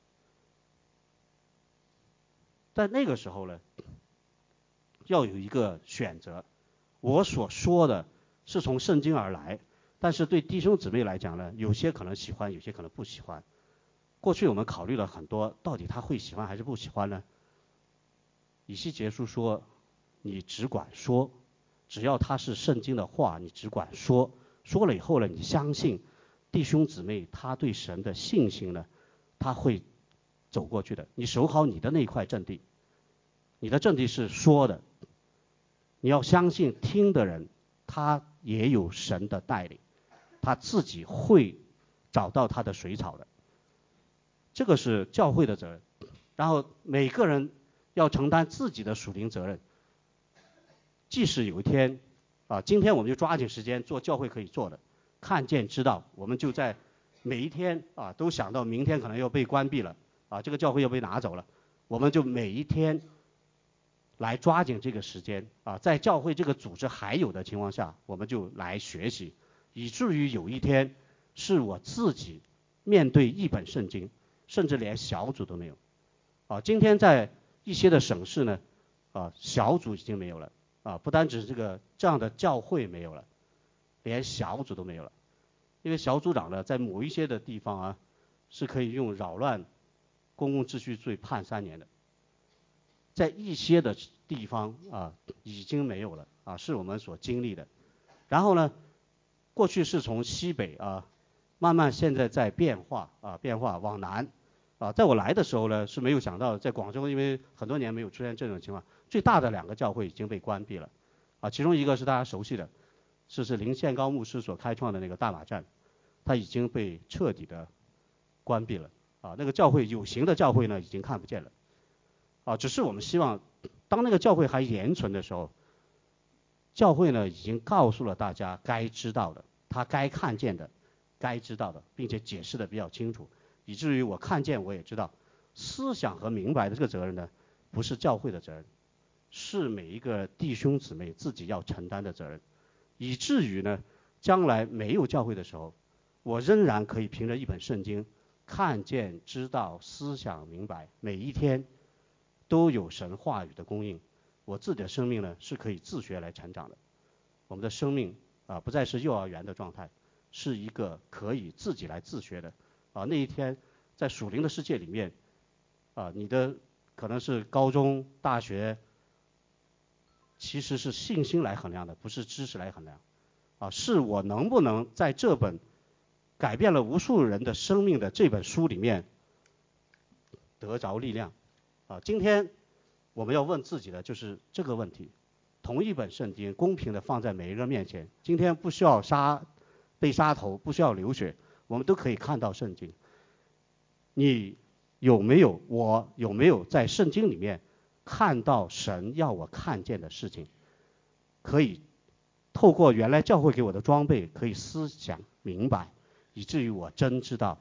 在那个时候呢，要有一个选择，我所说的是从圣经而来，但是对弟兄姊妹来讲呢，有些可能喜欢，有些可能不喜欢。过去我们考虑了很多，到底他会喜欢还是不喜欢呢？以西结书说，你只管说，只要他是圣经的话，你只管说，说了以后呢，你相信弟兄姊妹他对神的信心呢，他会走过去的。你守好你的那一块阵地，你的阵地是说的，你要相信听的人他也有神的带领，他自己会找到他的水草的。这个是教会的责任，然后每个人要承担自己的属灵责任。即使有一天今天我们就抓紧时间做教会可以做的，看见知道，我们就在每一天都想到明天可能要被关闭了这个教会要被拿走了，我们就每一天来抓紧这个时间在教会这个组织还有的情况下，我们就来学习，以至于有一天是我自己面对一本圣经，甚至连小组都没有今天在一些的省市呢小组已经没有了不单只是这样的教会没有了，连小组都没有了。因为小组长呢，在某一些的地方是可以用扰乱公共秩序罪判3年的，在一些的地方已经没有了是我们所经历的。然后呢，过去是从西北慢慢现在在变化往南在我来的时候呢，是没有想到在广州，因为很多年没有出现这种情况，最大的2个教会已经被关闭了其中一个是大家熟悉的，是林宪高牧师所开创的那个大马站，它已经被彻底的关闭了那个教会有形的教会呢已经看不见了只是我们希望当那个教会还延存的时候，教会呢已经告诉了大家该知道的，他该看见的，该知道的，并且解释的比较清楚，以至于我看见我也知道，思想和明白的这个责任呢，不是教会的责任，是每一个弟兄姊妹自己要承担的责任，以至于呢，将来没有教会的时候，我仍然可以凭着一本圣经，看见、知道、思想、明白，每一天都有神话语的供应，我自己的生命呢是可以自学来成长的。我们的生命不再是幼儿园的状态，是一个可以自己来自学的那一天在属灵的世界里面你的可能是高中大学，其实是信心来衡量的，不是知识来衡量是我能不能在这本改变了无数人的生命的这本书里面得着力量今天我们要问自己的就是这个问题，同一本圣经公平的放在每一个人面前，今天不需要被杀头，不需要流血，我们都可以看到圣经。我有没有在圣经里面看到神要我看见的事情，可以透过原来教会给我的装备，可以思想明白，以至于我真知道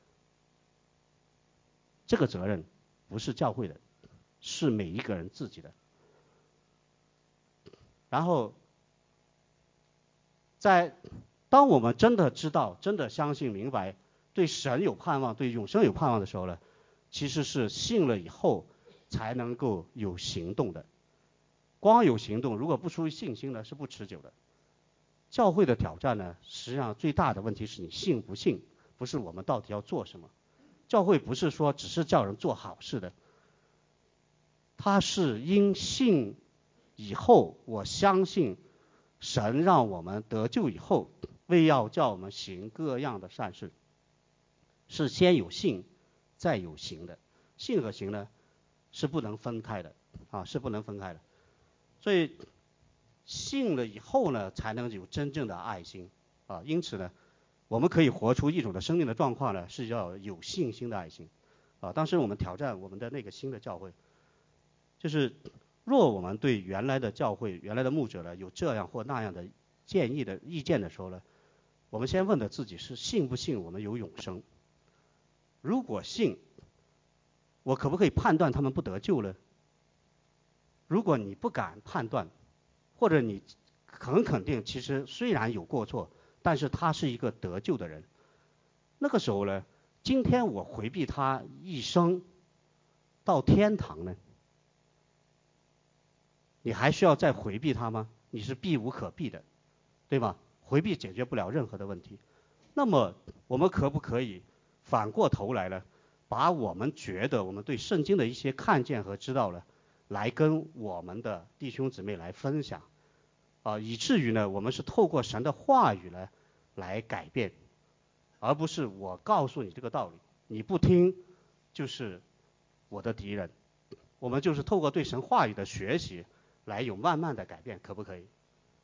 这个责任不是教会的，是每一个人自己的。然后当我们真的知道，真的相信明白，对神有盼望，对永生有盼望的时候呢，其实是信了以后才能够有行动的。光有行动，如果不出于信心呢，是不持久的。教会的挑战呢，实际上最大的问题是你信不信，不是我们到底要做什么。教会不是说只是叫人做好事的，它是因信以后，我相信神让我们得救以后，为要叫我们行各样的善事，是先有信再有行的。信和行呢是不能分开的是不能分开的。所以信了以后呢，才能有真正的爱心因此呢， 我们可以活出一种的生命的状况呢，是要有信心的爱心。当时我们挑战我们的那个新的教会，就是若我们对原来的教会、原来的牧者呢有这样或那样的建议的意见的时候呢，我们先问的自己是信不信我们有永生？如果信，我可不可以判断他们不得救呢？如果你不敢判断，或者你很肯定，其实虽然有过错，但是他是一个得救的人，那个时候呢，今天我回避他一生到天堂呢，你还需要再回避他吗？你是避无可避的，对吧？回避解决不了任何的问题。那么我们可不可以反过头来呢，把我们觉得我们对圣经的一些看见和知道呢，来跟我们的弟兄姊妹来分享，以至于呢，我们是透过神的话语呢来改变，而不是我告诉你这个道理，你不听就是我的敌人。我们就是透过对神话语的学习来有慢慢的改变，可不可以？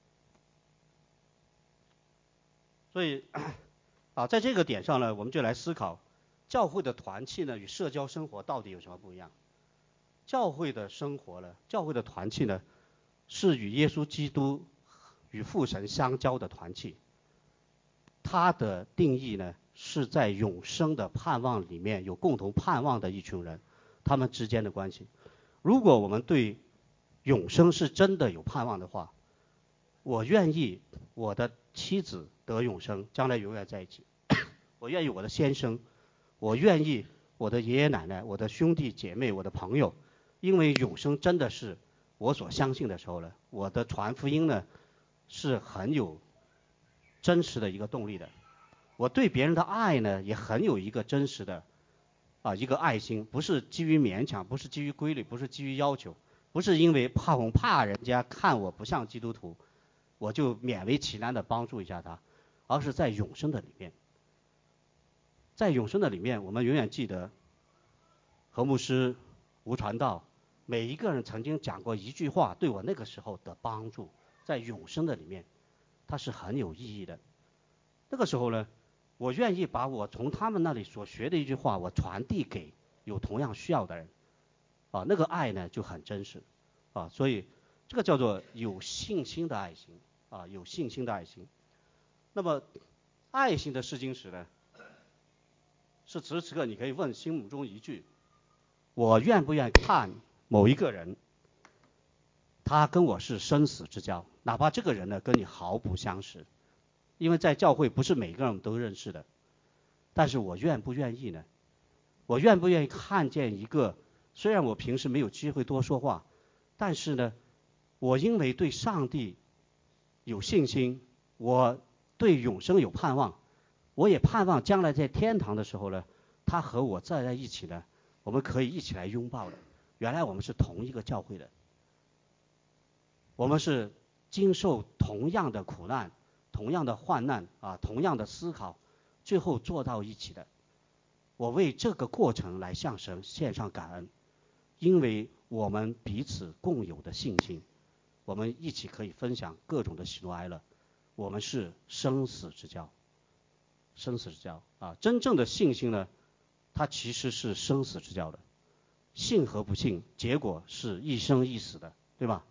所以在这个点上呢，我们就来思考教会的团契呢与社交生活到底有什么不一样。教会的生活呢，教会的团契呢，是与耶稣基督与父神相交的团契。它的定义呢，是在永生的盼望里面有共同盼望的一群人，他们之间的关系。如果我们对永生是真的有盼望的话，我愿意我的妻子得永生，将来永远在一起。我愿意我的先生，我愿意我的爷爷奶奶、我的兄弟姐妹、我的朋友，因为永生真的是我所相信的时候呢，我的传福音呢是很有真实的一个动力的。我对别人的爱呢也很有一个真实的一个爱心，不是基于勉强，不是基于规律，不是基于要求，不是因为怕人家看我不像基督徒，我就勉为其难的帮助一下他，而是在永生的里面。在永生的里面，我们永远记得何牧师、吴传道，每一个人曾经讲过一句话，对我那个时候的帮助，在永生的里面，它是很有意义的。那个时候呢，我愿意把我从他们那里所学的一句话，我传递给有同样需要的人，那个爱呢就很真实，所以这个叫做有信心的爱心，有信心的爱心。那么爱心的试金石呢，是此时此刻你可以问心目中一句：我愿不愿意看某一个人，他跟我是生死之交，哪怕这个人呢跟你毫不相识，因为在教会不是每个人都认识的，但是我愿不愿意呢？我愿不愿意看见一个，虽然我平时没有机会多说话，但是呢，我因为对上帝有信心，我对永生有盼望，我也盼望将来在天堂的时候呢，他和我站在一起呢，我们可以一起来拥抱的。原来我们是同一个教会的，我们是经受同样的苦难、同样的患难同样的思考，最后坐到一起的。我为这个过程来向神献上感恩，因为我们彼此共有的信心，我们一起可以分享各种的喜怒哀乐，我们是生死之交。生死之交真正的信心呢，它其实是生死之交的，信和不信，结果是一生一死的，对吧？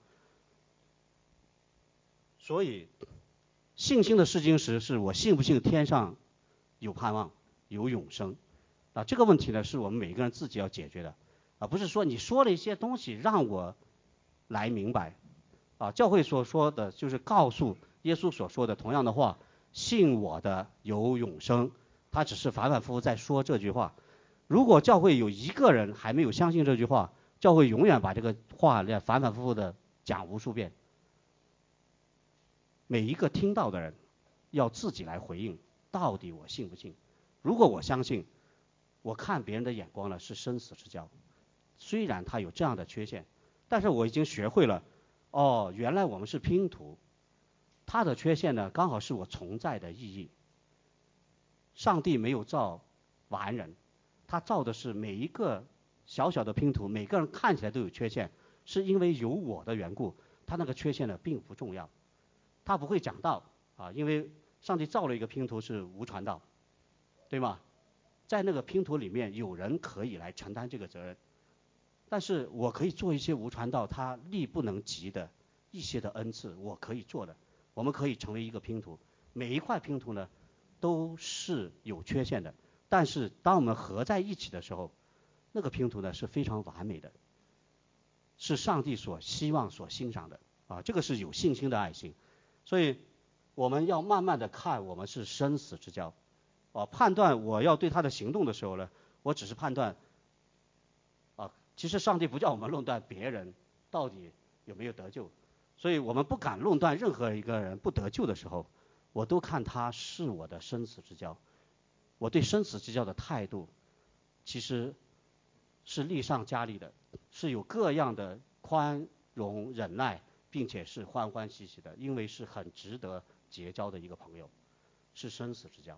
所以信心的试金石是我信不信天上有盼望、有永生这个问题呢，是我们每个人自己要解决的不是说你说了一些东西让我来明白教会所说的就是告诉耶稣所说的同样的话，信我的有永生，他只是反反复复在说这句话。如果教会有一个人还没有相信这句话，教会永远把这个话反反复复的讲无数遍。每一个听到的人要自己来回应，到底我信不信？如果我相信，我看别人的眼光呢是生死之交，虽然他有这样的缺陷，但是我已经学会了原来我们是拼图，他的缺陷呢刚好是我存在的意义。上帝没有造完人，他造的是每一个小小的拼图，每个人看起来都有缺陷，是因为有我的缘故，他那个缺陷呢并不重要。他不会讲道因为上帝造了一个拼图是无传道，对吗？在那个拼图里面有人可以来承担这个责任，但是我可以做一些无传道他力不能及的一些的恩赐，我可以做的。我们可以成为一个拼图，每一块拼图呢都是有缺陷的，但是当我们合在一起的时候，那个拼图呢是非常完美的，是上帝所希望所欣赏的啊，这个是有信心的爱心。所以我们要慢慢的看我们是生死之交判断我要对他的行动的时候呢，我只是判断其实上帝不叫我们论断别人到底有没有得救，所以我们不敢论断任何一个人不得救的时候，我都看他是我的生死之交。我对生死之交的态度其实是力上加力的，是有各样的宽容忍耐，并且是欢欢喜喜的，因为是很值得结交的一个朋友，是生死之交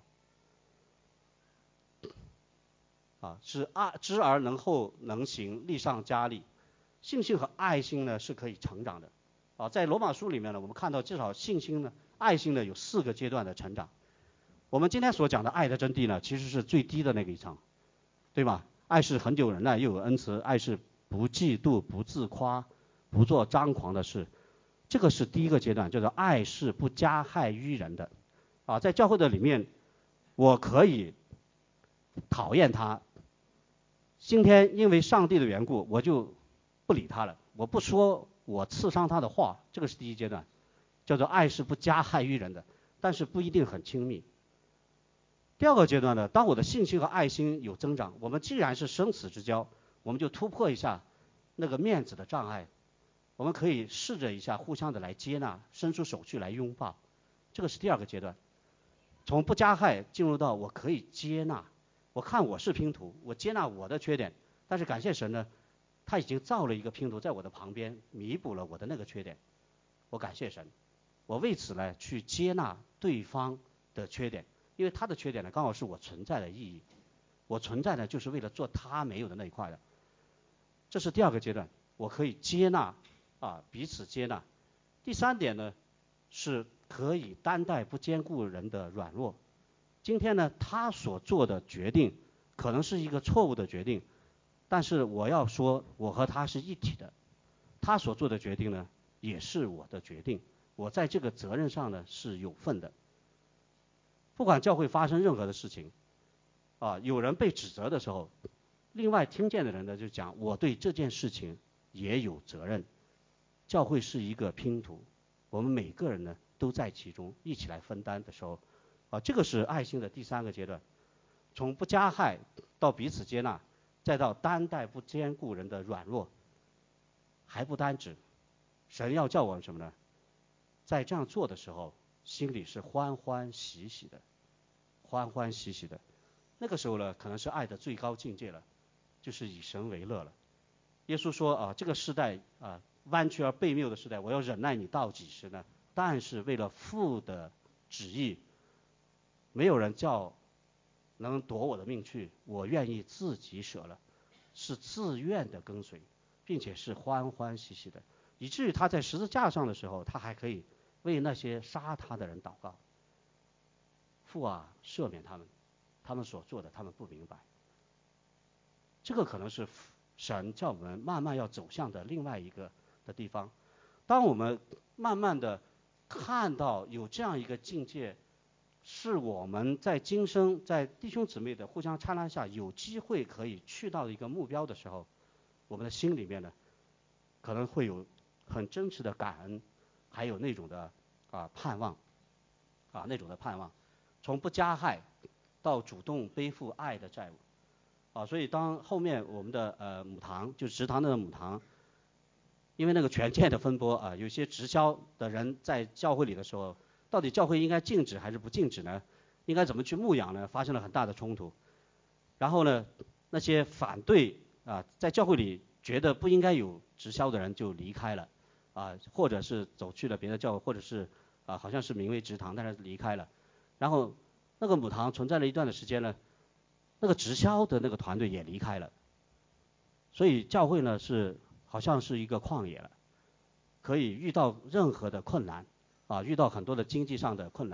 是知而能后能行，力上加力。信心和爱心呢是可以成长的在罗马书里面呢，我们看到至少信心呢爱心呢有4个阶段的成长。我们今天所讲的爱的真谛呢，其实是最低的那个一层，对吧？爱是恒久忍耐，又有恩慈；爱是不嫉妒，不自夸，不做张狂的事。这个是第一个阶段，叫做爱是不加害于人的在教会的里面，我可以讨厌他，今天因为上帝的缘故，我就不理他了，我不说我刺伤他的话，这个是第一阶段，叫做爱是不加害于人的，但是不一定很亲密。第二个阶段呢，当我的信心和爱心有增长，我们既然是生死之交，我们就突破一下那个面子的障碍，我们可以试着一下互相的来接纳，伸出手去来拥抱，这个是第二个阶段。从不加害进入到我可以接纳，我看我是拼图，我接纳我的缺点，但是感谢神呢，他已经造了一个拼图在我的旁边，弥补了我的那个缺点，我感谢神，我为此呢去接纳对方的缺点，因为他的缺点呢刚好是我存在的意义，我存在呢就是为了做他没有的那一块的，这是第二个阶段，我可以接纳彼此接纳。第三点呢是可以担待不坚固人的软弱。今天呢他所做的决定可能是一个错误的决定，但是我要说我和他是一体的，他所做的决定呢也是我的决定，我在这个责任上呢是有份的。不管教会发生任何的事情有人被指责的时候，另外听见的人呢就讲我对这件事情也有责任。教会是一个拼图，我们每个人呢都在其中一起来分担的时候这个是爱心的第三个阶段，从不加害到彼此接纳，再到担待不坚固人的软弱。还不单止，神要叫我们什么呢？在这样做的时候心里是欢欢喜喜的，欢欢喜喜的。那个时候呢可能是爱的最高境界了，就是以神为乐了。耶稣说这个时代弯曲而悖谬的时代，我要忍耐你到几时呢？但是为了父的旨意，没有人能夺我的命去，我愿意自己舍了，是自愿的跟随，并且是欢欢喜喜的，以至于他在十字架上的时候，他还可以为那些杀他的人祷告，父啊，赦免他们，他们所做的他们不明白。这个可能是神叫我们慢慢要走向的另外一个的地方。当我们慢慢的看到有这样一个境界，是我们在今生在弟兄姊妹的互相搀拉下有机会可以去到的一个目标的时候，我们的心里面呢可能会有很真实的感恩，还有那种的盼望那种的盼望，从不加害到主动背负爱的债务所以当后面我们的母堂就是职堂的母堂，因为那个权限的分拨有些直销的人在教会里的时候，到底教会应该禁止还是不禁止呢？应该怎么去牧养呢？发生了很大的冲突。然后呢，那些反对在教会里觉得不应该有直销的人就离开了或者是走去了别的教会，或者是好像是名为职堂，但是离开了。然后那个母堂存在了一段的时间呢，那个直销的那个团队也离开了。所以教会呢是好像是一个旷野了，可以遇到任何的困难遇到很多的经济上的困难，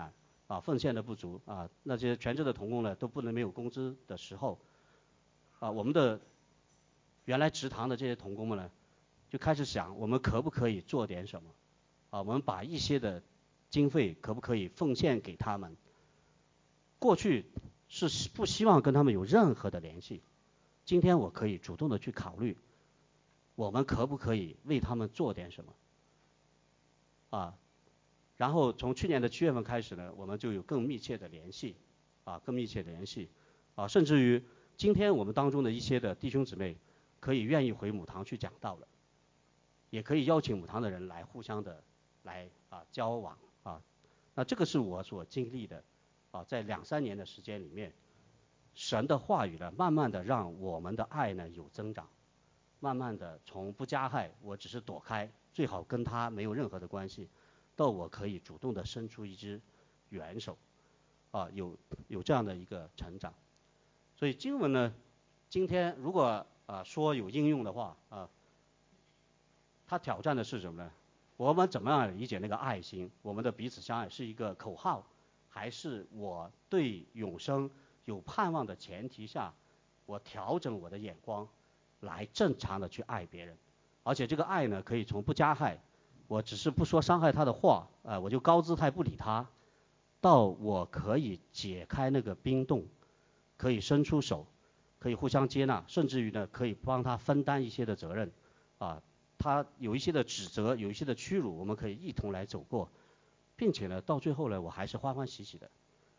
奉献的不足那些全职的同工呢都不能没有工资的时候我们的原来职堂的这些同工们呢就开始想我们可不可以做点什么我们把一些的经费可不可以奉献给他们。过去是不希望跟他们有任何的联系，今天我可以主动的去考虑我们可不可以为他们做点什么然后从去年的7月份开始呢，我们就有更密切的联系甚至于今天我们当中的一些的弟兄姊妹可以愿意回母堂去讲道了，也可以邀请母堂的人来互相的来交往那这个是我所经历的在2-3年的时间里面，神的话语呢慢慢的让我们的爱呢有增长，慢慢的从不加害，我只是躲开，最好跟他没有任何的关系，到我可以主动的伸出一只援手有这样的一个成长。所以经文呢今天如果说有应用的话它挑战的是什么呢？我们怎么样理解那个爱心？我们的彼此相爱是一个口号，还是我对永生有盼望的前提下，我调整我的眼光来正常的去爱别人？而且这个爱呢可以从不加害，我只是不说伤害他的话我就高姿态不理他，到我可以解开那个冰冻，可以伸出手，可以互相接纳，甚至于呢可以帮他分担一些的责任他有一些的指责，有一些的屈辱，我们可以一同来走过，并且呢到最后呢我还是欢欢喜喜的。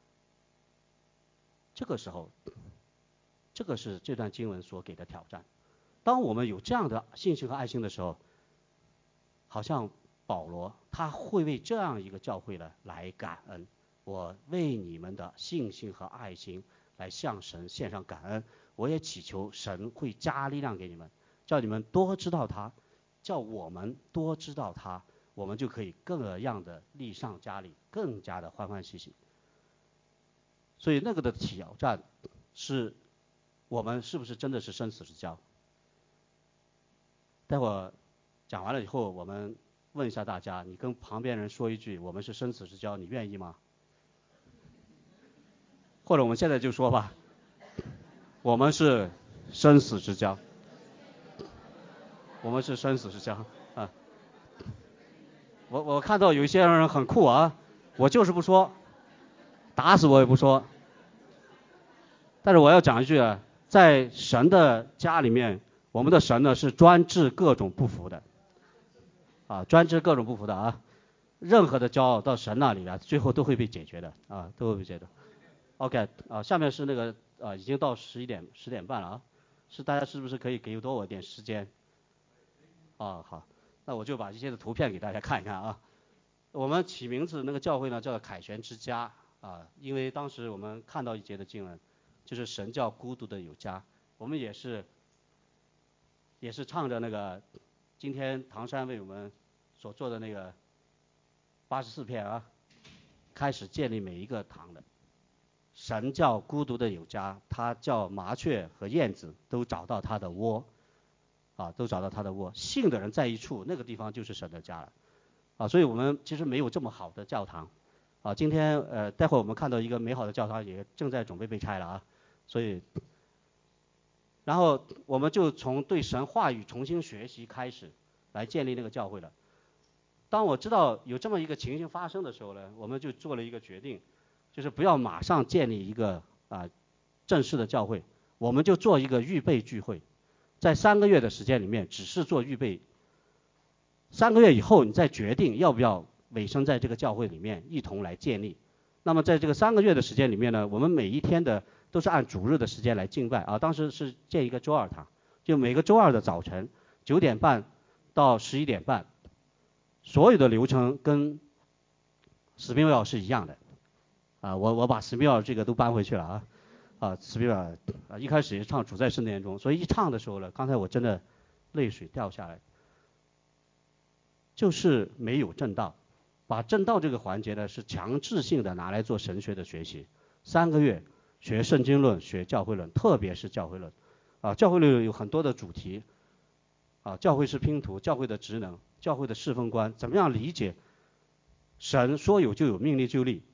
这个时候，这个是这段经文所给的挑战。当我们有这样的信心和爱心的时候，好像保罗他会为这样一个教会呢来感恩，我为你们的信心和爱心来向神献上感恩，我也祈求神会加力量给你们，叫你们多知道他，叫我们多知道他，我们就可以更样的力上加力，更加的欢欢喜喜。所以那个的挑战是我们是不是真的是生死之交？待会儿讲完了以后，我们问一下大家，你跟旁边人说一句我们是生死之交，你愿意吗？或者我们现在就说吧，我们是生死之交，我们是生死之交我看到有一些人很酷我就是不说，打死我也不说。但是我要讲一句在神的家里面，我们的神呢是专治各种不服的专治各种不服的任何的骄傲到神那里来，最后都会被解决的都会被解决的。OK 下面是那个已经到10点半了是大家是不是可以给多我点时间好，那我就把这些的图片给大家看一看我们起名字那个教会呢叫凯旋之家因为当时我们看到一节的经文，就是神叫孤独的有家，我们也是唱着那个今天唐山为我们所做的那个84篇开始建立每一个堂的。神叫孤独的有家，他叫麻雀和燕子都找到他的窝都找到他的窝，信的人在一处，那个地方就是神的家了所以我们其实没有这么好的教堂今天待会儿我们看到一个美好的教堂也正在准备被拆了所以然后我们就从对神话语重新学习开始来建立那个教会了。当我知道有这么一个情形发生的时候呢，我们就做了一个决定，就是不要马上建立一个正式的教会，我们就做一个预备聚会，在3个月的时间里面只是做预备，3个月以后你再决定要不要委身在这个教会里面一同来建立。那么在这个3个月的时间里面呢，我们每一天的都是按主日的时间来敬拜当时是建一个周二堂，就每个周二的早晨9点半到11点半，所有的流程跟史密尔是一样的我把史密尔这个都搬回去了史密尔一开始也唱主在圣殿中，所以一唱的时候呢，刚才我真的泪水掉下来，就是没有正道，把正道这个环节呢是强制性的拿来做神学的学习，3个月学圣经论，学教会论，特别是教会论教会论有很多的主题教会是拼图，教会的职能，教会的侍奉观，怎么样理解神说有就有，命立就立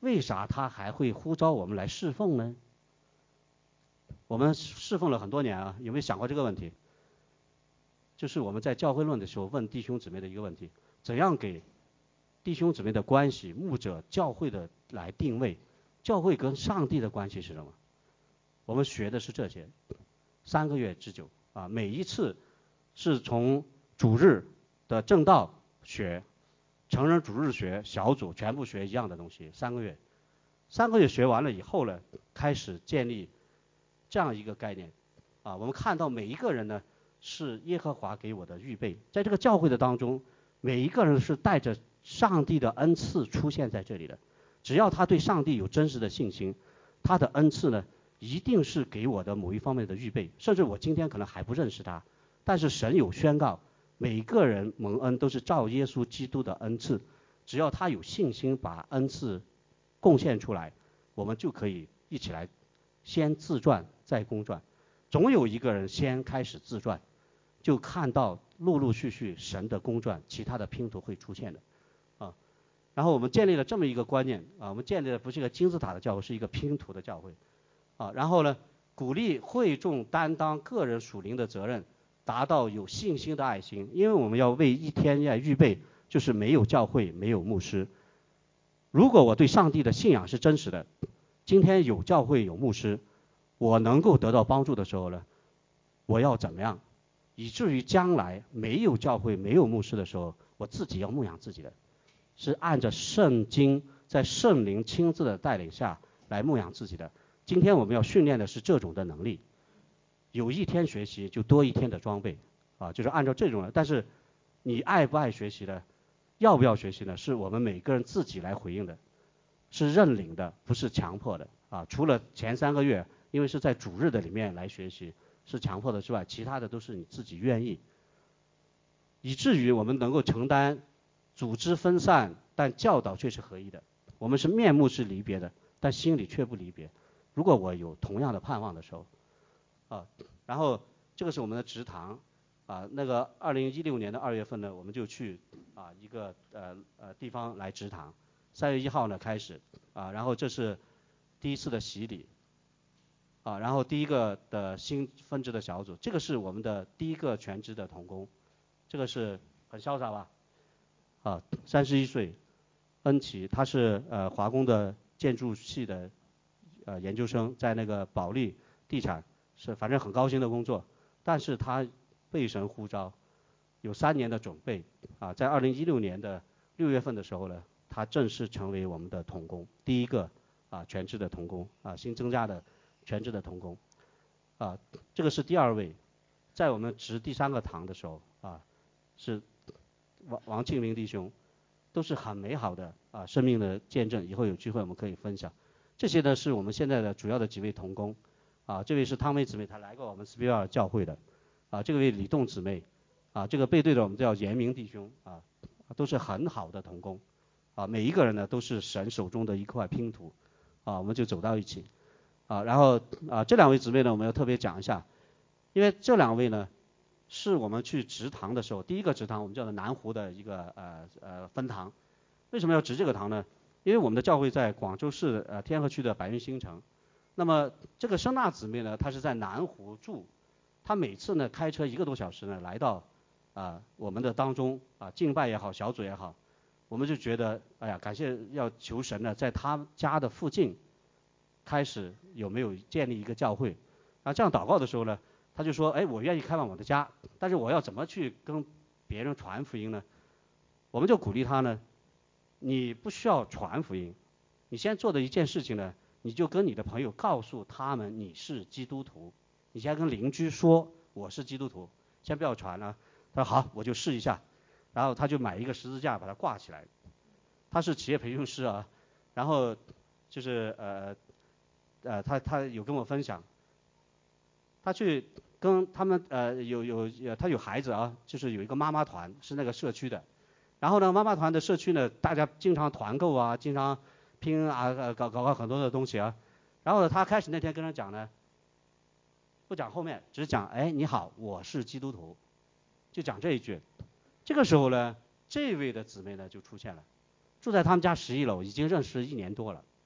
为啥他还会呼召我们来侍奉呢？我们侍奉了很多年啊，有没有想过这个问题？就是我们在教会论的时候问弟兄姊妹的一个问题：怎样给弟兄姊妹的关系、牧者、教会的来定位？教会跟上帝的关系是什么？我们学的是这些，3个月之久啊，每一次是从主日的正道学、成人主日学、小组全部学一样的东西，3个月。3个月学完了以后呢，开始建立这样一个概念啊，我们看到每一个人呢是耶和华给我的预备，在这个教会的当中，每一个人是带着上帝的恩赐出现在这里的。只要他对上帝有真实的信心，他的恩赐呢一定是给我的某一方面的预备，甚至我今天可能还不认识他，但是神有宣告，每个人蒙恩都是照耶稣基督的恩赐，只要他有信心把恩赐贡献出来，我们就可以一起来先自传再公传。总有一个人先开始自传，就看到陆陆续续神的公传，其他的拼图会出现的啊。然后我们建立了这么一个观念啊，我们建立的不是一个金字塔的教会，是一个拼图的教会啊。然后呢，鼓励会众担当个人属灵的责任，达到有信心的爱心，因为我们要为一天要预备，就是没有教会，没有牧师。如果我对上帝的信仰是真实的，今天有教会有牧师，我能够得到帮助的时候呢，我要怎么样？以至于将来没有教会没有牧师的时候，我自己要牧养自己的，是按着圣经在圣灵亲自的带领下来牧养自己的。今天我们要训练的是这种的能力，有一天学习就多一天的装备啊，就是按照这种的。但是你爱不爱学习呢？要不要学习呢？是我们每个人自己来回应的，是认领的，不是强迫的啊。除了前3个月，因为是在主日的里面来学习，是强迫的之外，其他的都是你自己愿意。以至于我们能够承担组织分散，但教导却是合一的。我们是面目是离别的，但心里却不离别。如果我有同样的盼望的时候，啊，然后这个是我们的职堂。啊，那个2016年的2月份呢，我们就去啊一个地方来植堂，3月1号呢开始啊，然后这是第一次的洗礼，啊，然后第一个的新分支的小组，这个是我们的第一个全职的同工，这个是很潇洒吧？啊，31岁，恩琪，他是华工的建筑系的研究生，在那个保利地产是反正很高薪的工作，但是他被神呼召，有3年的准备啊，在2016年的6月份的时候呢，他正式成为我们的同工，第一个啊全职的同工啊，新增加的全职的同工啊，这个是第2位，在我们植第3个堂的时候啊，是王庆林弟兄，都是很美好的啊生命的见证，以后有机会我们可以分享。这些呢是我们现在的主要的几位同工啊，这位是汤梅姊妹，她来过我们斯皮尔教会的。啊，这位李栋姊妹，啊，这个背对着我们叫严明弟兄，啊，都是很好的同工，啊，每一个人呢都是神手中的一块拼图，啊，我们就走到一起，啊，然后啊这2位姊妹呢我们要特别讲一下，因为这2位呢是我们去植堂的时候，第一个植堂我们叫做南湖的一个分堂，为什么要植这个堂呢？因为我们的教会在广州市天河区的白云新城，那么这个声纳姊妹呢，她是在南湖住。他每次呢开车1个多小时呢来到我们的当中啊敬拜也好小组也好，我们就觉得哎呀感谢要求神呢在他家的附近开始有没有建立一个教会啊，这样祷告的时候呢他就说哎我愿意开放我的家，但是我要怎么去跟别人传福音呢？我们就鼓励他呢，你不需要传福音，你先做的一件事情呢，你就跟你的朋友告诉他们你是基督徒。你先跟邻居说我是基督徒，先不要传了。他说好，我就试一下。然后他就买一个十字架把它挂起来。他是企业培训师啊，然后就是他有跟我分享，他去跟他们他有孩子啊，就是有一个妈妈团是那个社区的，然后呢妈妈团的社区呢大家经常团购啊，经常拼啊搞很多的东西啊，然后呢他开始那天跟人讲呢。不讲后面，只讲哎你好，我是基督徒，就讲这一句。这个时候呢，这位的姊妹呢就出现了，住在他们家11楼，已经认识1年多了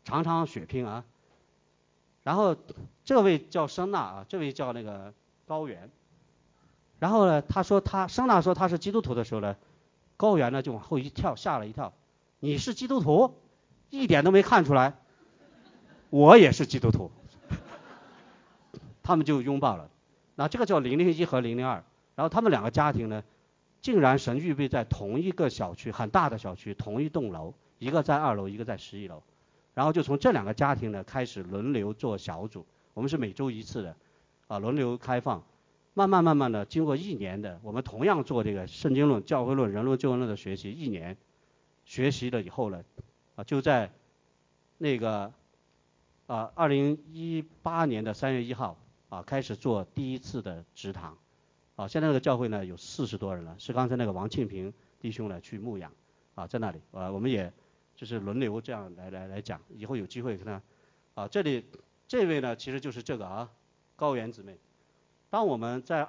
常常血拼啊。然后这位叫申纳啊，这位叫那个高原。然后呢，申纳说他是基督徒的时候呢，高原呢就往后一跳，吓了一跳。你是基督徒？一点都没看出来。我也是基督徒。他们就拥抱了。那这个叫001和002，然后他们两个家庭呢，竟然神预备在同一个小区，很大的小区，同一栋楼，一个在2楼，一个在11楼。然后就从这两个家庭呢开始轮流做小组，我们是每周一次的，轮流开放。慢慢的，经过1年的，我们同样做这个圣经论、教会论、人论、救恩论的学习，1年学习了以后呢，就在那个2018年的3月1号开始做第一次的植堂。现在这个教会呢有40多人了，是刚才那个王庆平弟兄呢去牧养在那里我们也就是轮流这样来讲，以后有机会跟他这里这位呢其实就是这个高原姊妹。当我们在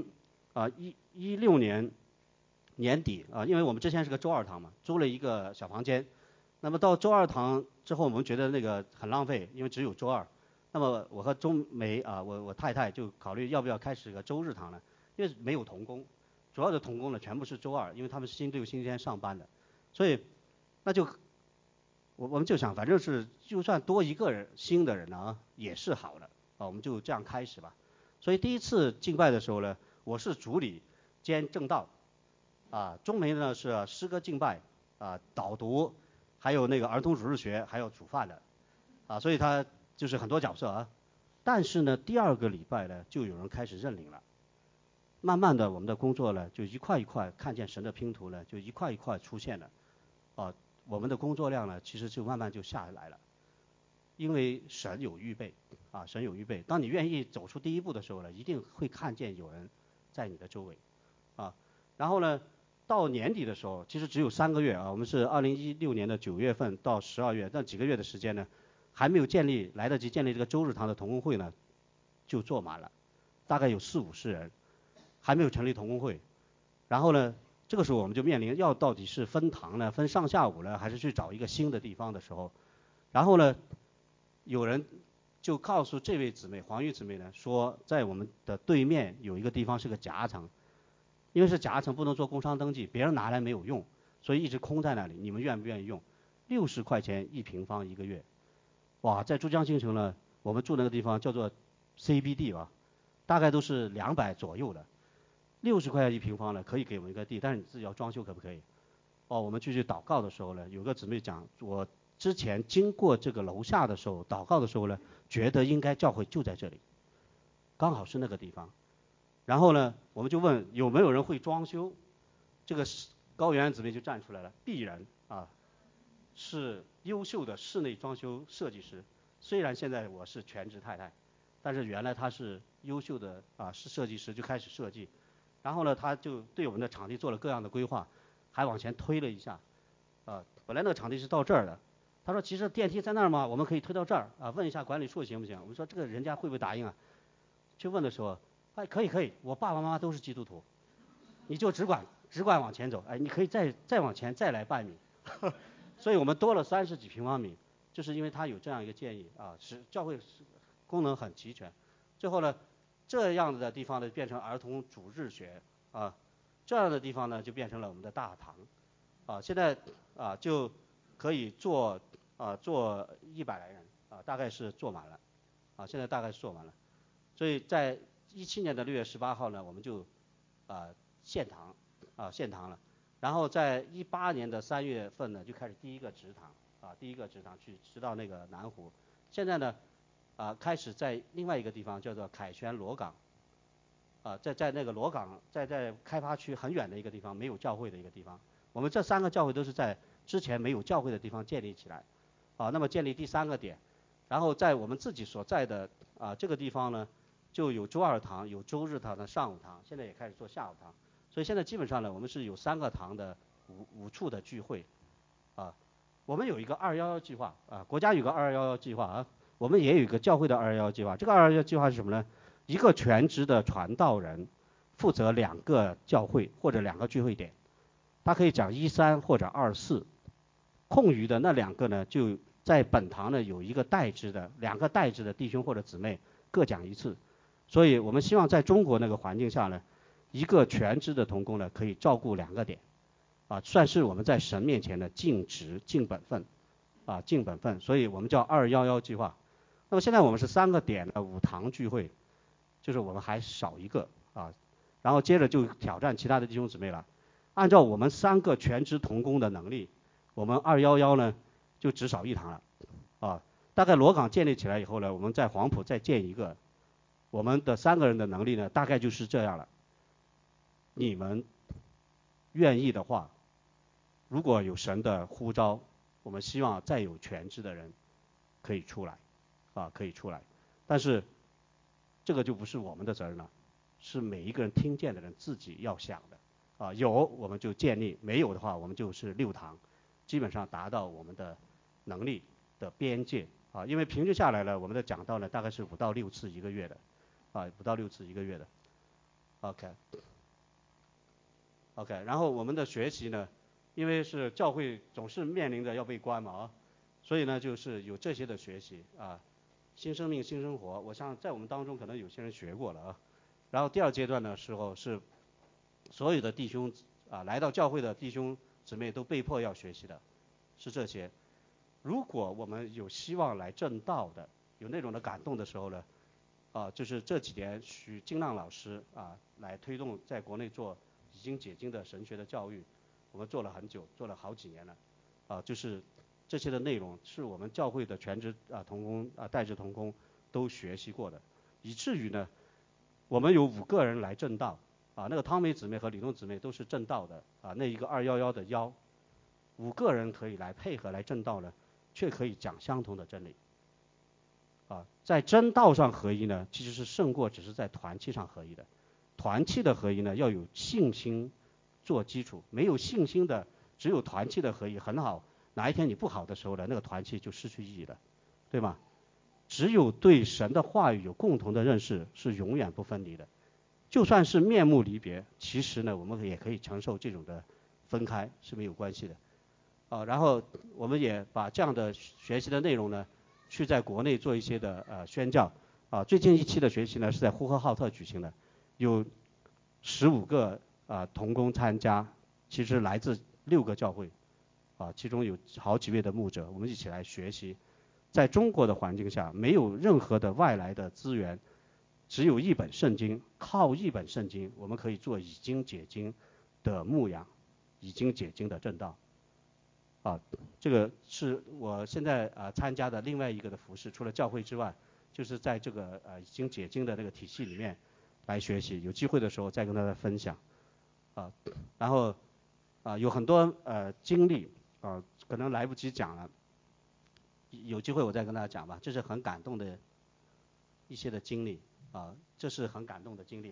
2016年年底因为我们之前是个周二堂嘛，租了一个小房间。那么到周二堂之后，我们觉得那个很浪费，因为只有周二。那么我和钟梅我太太就考虑要不要开始个周日堂呢？因为没有同工，主要的同工呢全部是周二，因为他们是星期六、星期天上班的，所以那就我们就想，反正是就算多一个人新的人呢也是好的我们就这样开始吧。所以第一次敬拜的时候呢，我是主礼兼正道钟梅呢是诗歌敬拜导读，还有那个儿童主日学，还有煮饭的所以他就是很多角色但是呢，第2个礼拜呢，就有人开始认领了。慢慢的，我们的工作呢，就一块一块看见神的拼图呢，就一块一块出现了我们的工作量呢，其实就慢慢就下来了。因为神有预备神有预备。当你愿意走出第一步的时候呢，一定会看见有人在你的周围然后呢，到年底的时候，其实只有3个月我们是2016年的9月份到12月，那几个月的时间呢，还没有来得及建立这个周日堂的同工会呢，就坐满了，大概有40-50人，还没有成立同工会。然后呢，这个时候我们就面临到底是分堂呢，分上下午呢，还是去找一个新的地方的时候，然后呢，有人就告诉这位姊妹黄玉姊妹呢，说在我们的对面有一个地方是个夹层，因为是夹层不能做工商登记，别人拿来没有用，所以一直空在那里，你们愿不愿意用？60块钱1平方1个月。哇，在珠江新城呢，我们住那个地方叫做 CBD 大概都是200左右的，60块钱1平方呢，可以给我们一个地，但是你自己要装修，可不可以？我们继续祷告的时候呢，有个姊妹讲，我之前经过这个楼下的时候，祷告的时候呢，觉得应该教会就在这里，刚好是那个地方。然后呢，我们就问有没有人会装修，这个高原姊妹就站出来了，鄙人是优秀的室内装修设计师，虽然现在我是全职太太，但是原来他是优秀的是设计师，就开始设计。然后呢，他就对我们的场地做了各样的规划，还往前推了一下本来那个场地是到这儿的，他说其实电梯在那儿吗？我们可以推到这儿问一下管理处行不行？我们说这个人家会不会答应去问的时候，可以，我爸爸妈妈都是基督徒，你就只管往前走，你可以再往前再来半米所以我们多了30几平方米，就是因为他有这样一个建议使教会功能很齐全。最后呢，这样的地方呢变成儿童主日学这样的地方呢就变成了我们的大堂现在就可以坐100来人大概是坐满了现在大概是坐满了。所以在17年的6月18号呢，我们就献堂了。然后在18年的3月份呢，就开始第一个植堂去植到那个南湖。现在呢开始在另外一个地方叫做凯旋罗岗在那个罗岗在开发区很远的一个地方，没有教会的一个地方。我们这3个教会都是在之前没有教会的地方建立起来那么建立第3个点，然后在我们自己所在的这个地方呢，就有周二堂，有周日堂的上午堂，现在也开始做下午堂。所以现在基本上呢，我们是有3个堂的5处的聚会我们有一个211计划国家有个211计划我们也有一个教会的211计划。这个211计划是什么呢？一个全职的传道人负责2个教会或者2个聚会点，他可以讲13或者24，空余的那2个呢就在本堂呢有一个代职的2个代职的弟兄或者姊妹各讲1次，所以我们希望在中国那个环境下呢，一个全职的同工呢可以照顾2个点，算是我们在神面前的尽职尽本分，尽本分，所以我们叫211计划。那么现在我们是3个点的5堂聚会，就是我们还少一个然后接着就挑战其他的弟兄姊妹了。按照我们3个全职同工的能力，我们211呢就只少1堂了大概罗岗建立起来以后呢，我们在黄埔再建一个，我们的3个人的能力呢大概就是这样了。你们愿意的话，如果有神的呼召，我们希望再有全职的人可以出来可以出来，但是这个就不是我们的责任了，是每一个人听见的人自己要想的有我们就建立，没有的话我们就是6堂，基本上达到我们的能力的边界因为平均下来呢，我们的讲道呢大概是5到6次一个月的5到6次一个月的 OK， 然后我们的学习呢，因为是教会总是面临着要被关嘛所以呢就是有这些的学习新生命新生活，我想在我们当中可能有些人学过了然后第2阶段的时候是所有的弟兄来到教会的弟兄姊妹都被迫要学习的，是这些。如果我们有希望来正道的，有那种的感动的时候呢就是这几年许金浪老师来推动在国内做已经解经的神学的教育，我们做了很久，做了好几年了就是这些的内容是我们教会的全职同工代职同工都学习过的，以至于呢我们有5个人来正道那个汤梅姊妹和李东姊妹都是正道的那一个211的1，5个人可以来配合来正道呢，却可以讲相同的真理在真道上合一呢，其实是胜过只是在团契上合一的。团契的合一呢，要有信心做基础，没有信心的，只有团契的合一很好，哪一天你不好的时候呢，那个团契就失去意义了，对吗？只有对神的话语有共同的认识，是永远不分离的。就算是面目离别，其实呢，我们也可以承受这种的分开，是没有关系的然后我们也把这样的学习的内容呢，去在国内做一些的宣教最近一期的学习呢是在呼和浩特举行的，有15个同工参加，其实来自6个教会其中有好几位的牧者，我们一起来学习。在中国的环境下，没有任何的外来的资源，只有一本圣经，靠一本圣经，我们可以做已经解经的牧养，已经解经的正道这个是我现在参加的另外一个的服事，除了教会之外，就是在这个已经解经的那个体系里面来学习，有机会的时候再跟大家分享然后有很多经历可能来不及讲了，有机会我再跟大家讲吧。这是很感动的一些的经历这是很感动的经历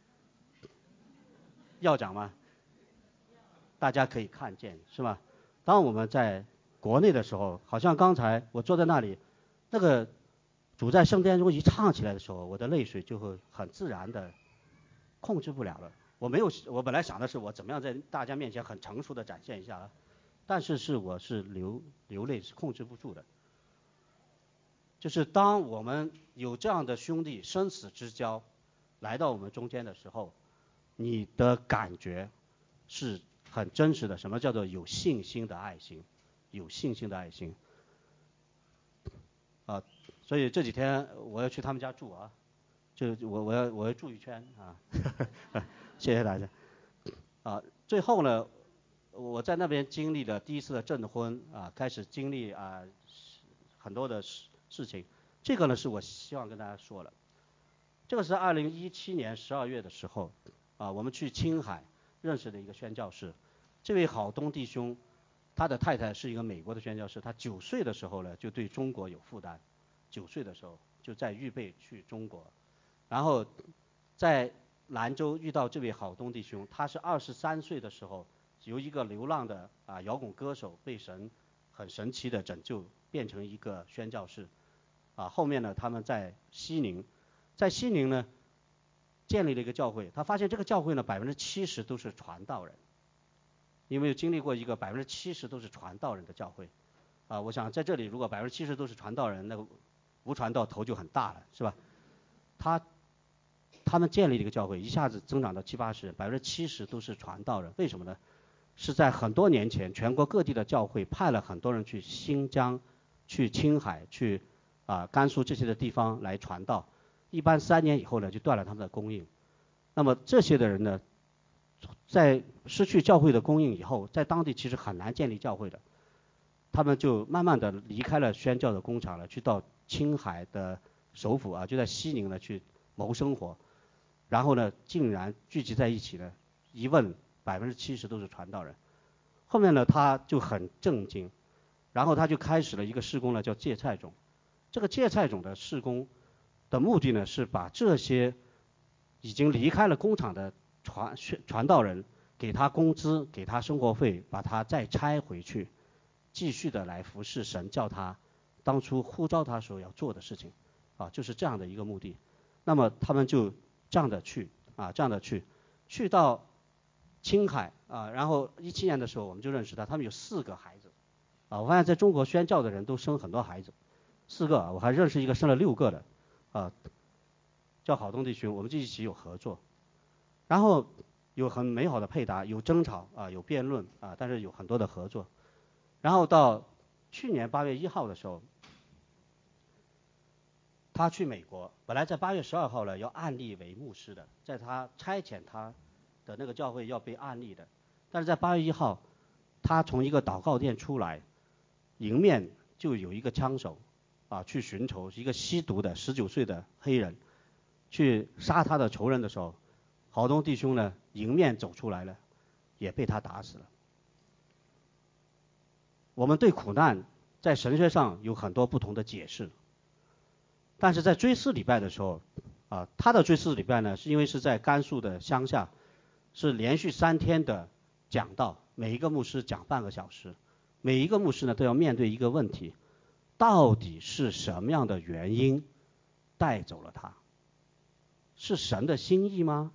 要讲吗？大家可以看见是吧？当我们在国内的时候，好像刚才我坐在那里，那个主在圣殿中一唱起来的时候，我的泪水就会很自然的控制不了了。我本来想的是我怎么样在大家面前很成熟的展现一下但是我是流泪是控制不住的。就是当我们有这样的兄弟生死之交来到我们中间的时候，你的感觉是很真实的。什么叫做有信心的爱心？有信心的爱心所以这几天我要去他们家住就我要住一圈谢谢大家最后呢，我在那边经历了第一次的证婚开始经历很多的事情。这个呢是我希望跟大家说的。这个是2017年12月的时候我们去青海认识的一个宣教士。这位郝东弟兄，他的太太是一个美国的宣教士，他9岁的时候呢就对中国有负担，9岁的时候就在预备去中国，然后在兰州遇到这位郝东弟兄，他是23岁的时候由一个流浪的摇滚歌手被神很神奇的拯救，变成一个宣教士后面呢他们在西宁呢建立了一个教会。他发现这个教会呢70%都是传道人，因为经历过一个70%都是传道人的教会我想在这里如果70%都是传道人，那个无传道头就很大了，是吧？他们建立这个教会，一下子增长到70%、80%都是传道人，为什么呢？是在很多年前，全国各地的教会派了很多人去新疆、去青海、去甘肃这些的地方来传道，一般3年以后呢，就断了他们的供应。那么这些的人呢，在失去教会的供应以后，在当地其实很难建立教会的，他们就慢慢的离开了宣教的工厂了，去到青海的首府就在西宁呢去谋生活，然后呢，竟然聚集在一起呢，一问70%都是传道人。后面呢，他就很震惊，然后他就开始了一个事工呢，叫芥菜种。这个芥菜种的事工的目的呢，是把这些已经离开了工厂的传道人，给他工资，给他生活费，把他再拆回去，继续的来服侍神，叫他当初呼召他时候要做的事情，就是这样的一个目的。那么他们就这样的去到青海然后17年的时候我们就认识他们有4个孩子我发现在中国宣教的人都生很多孩子，4个，我还认识一个生了6个的叫郝东弟兄，我们就一起有合作，然后有很美好的配搭，有争吵有辩论但是有很多的合作。然后到去年8月1号的时候，他去美国，本来在8月12号呢要按立为牧师的，在他差遣他的那个教会要被按立的，但是在8月1号，他从一个祷告殿出来，迎面就有一个枪手去寻仇，一个吸毒的19岁的黑人，去杀他的仇人的时候，郝东弟兄呢迎面走出来了，也被他打死了。我们对苦难在神学上有很多不同的解释，但是在追思礼拜的时候他的追思礼拜呢，是因为是在甘肃的乡下，是连续3天的讲道，每一个牧师讲半个小时，每一个牧师呢都要面对一个问题，到底是什么样的原因带走了他？是神的心意吗？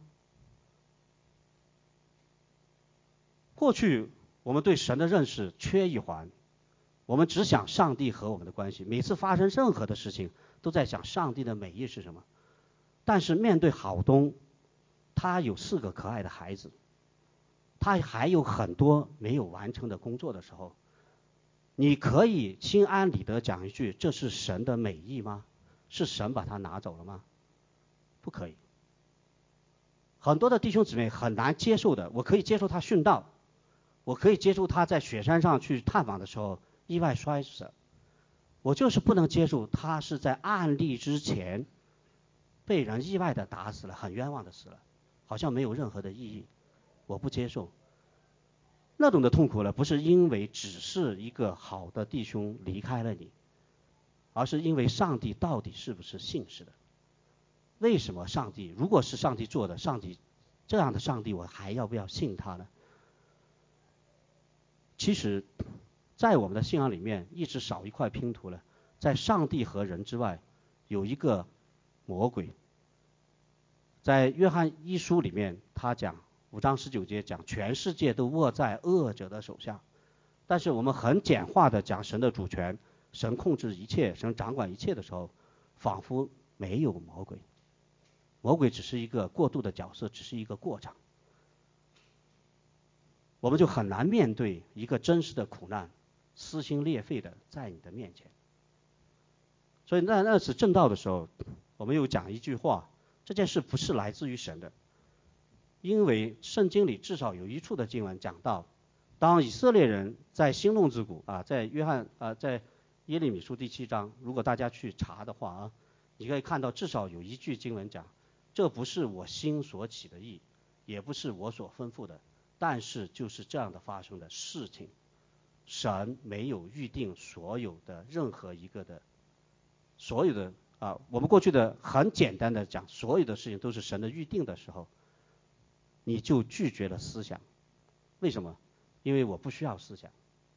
过去我们对神的认识缺一环，我们只想上帝和我们的关系，每次发生任何的事情都在想上帝的美意是什么。但是面对郝东，他有4个可爱的孩子，他还有很多没有完成的工作的时候，你可以心安理得讲一句这是神的美意吗？是神把他拿走了吗？不可以。很多的弟兄姊妹很难接受的，我可以接受他殉道，我可以接受他在雪山上去探访的时候意外摔死，我就是不能接受他是在案例之前被人意外的打死了，很冤枉的死了，好像没有任何的意义，我不接受。那种的痛苦呢，不是因为只是一个好的弟兄离开了你，而是因为上帝到底是不是信实的？为什么上帝，如果是上帝做的，这样的上帝我还要不要信他呢？其实在我们的信仰里面一直少一块拼图了，在上帝和人之外有一个魔鬼。在约翰一书里面他讲5章19节讲全世界都握在恶者的手下，但是我们很简化的讲神的主权，神控制一切，神掌管一切的时候，仿佛没有魔鬼，魔鬼只是一个过渡的角色，只是一个过场，我们就很难面对一个真实的苦难撕心裂肺的在你的面前。所以那次正道的时候，我们又讲一句话，这件事不是来自于神的，因为圣经里至少有一处的经文讲到，当以色列人在兴隆之谷在在耶利米书第7章，如果大家去查的话你可以看到至少有一句经文讲，这不是我心所起的意，也不是我所吩咐的，但是就是这样的发生的事情，神没有预定所有的任何一个的所有的我们过去的很简单的讲所有的事情都是神的预定的时候，你就拒绝了思想。为什么？因为我不需要思想。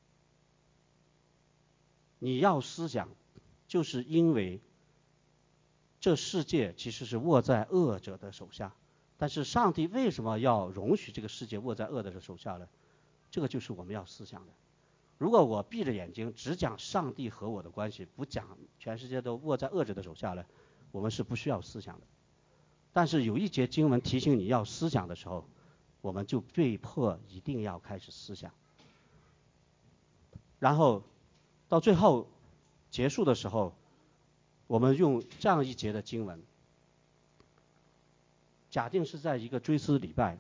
你要思想，就是因为这世界其实是握在恶者的手下，但是上帝为什么要容许这个世界握在恶者的手下呢？这个就是我们要思想的。 如果我闭着眼睛只讲上帝和我的关系，不讲全世界都握在恶者的手下了，我们是不需要思想的。但是有一节经文提醒你要思想的时候，我们就被迫一定要开始思想。然后到最后结束的时候，我们用这样一节的经文，假定是在一个追思礼拜，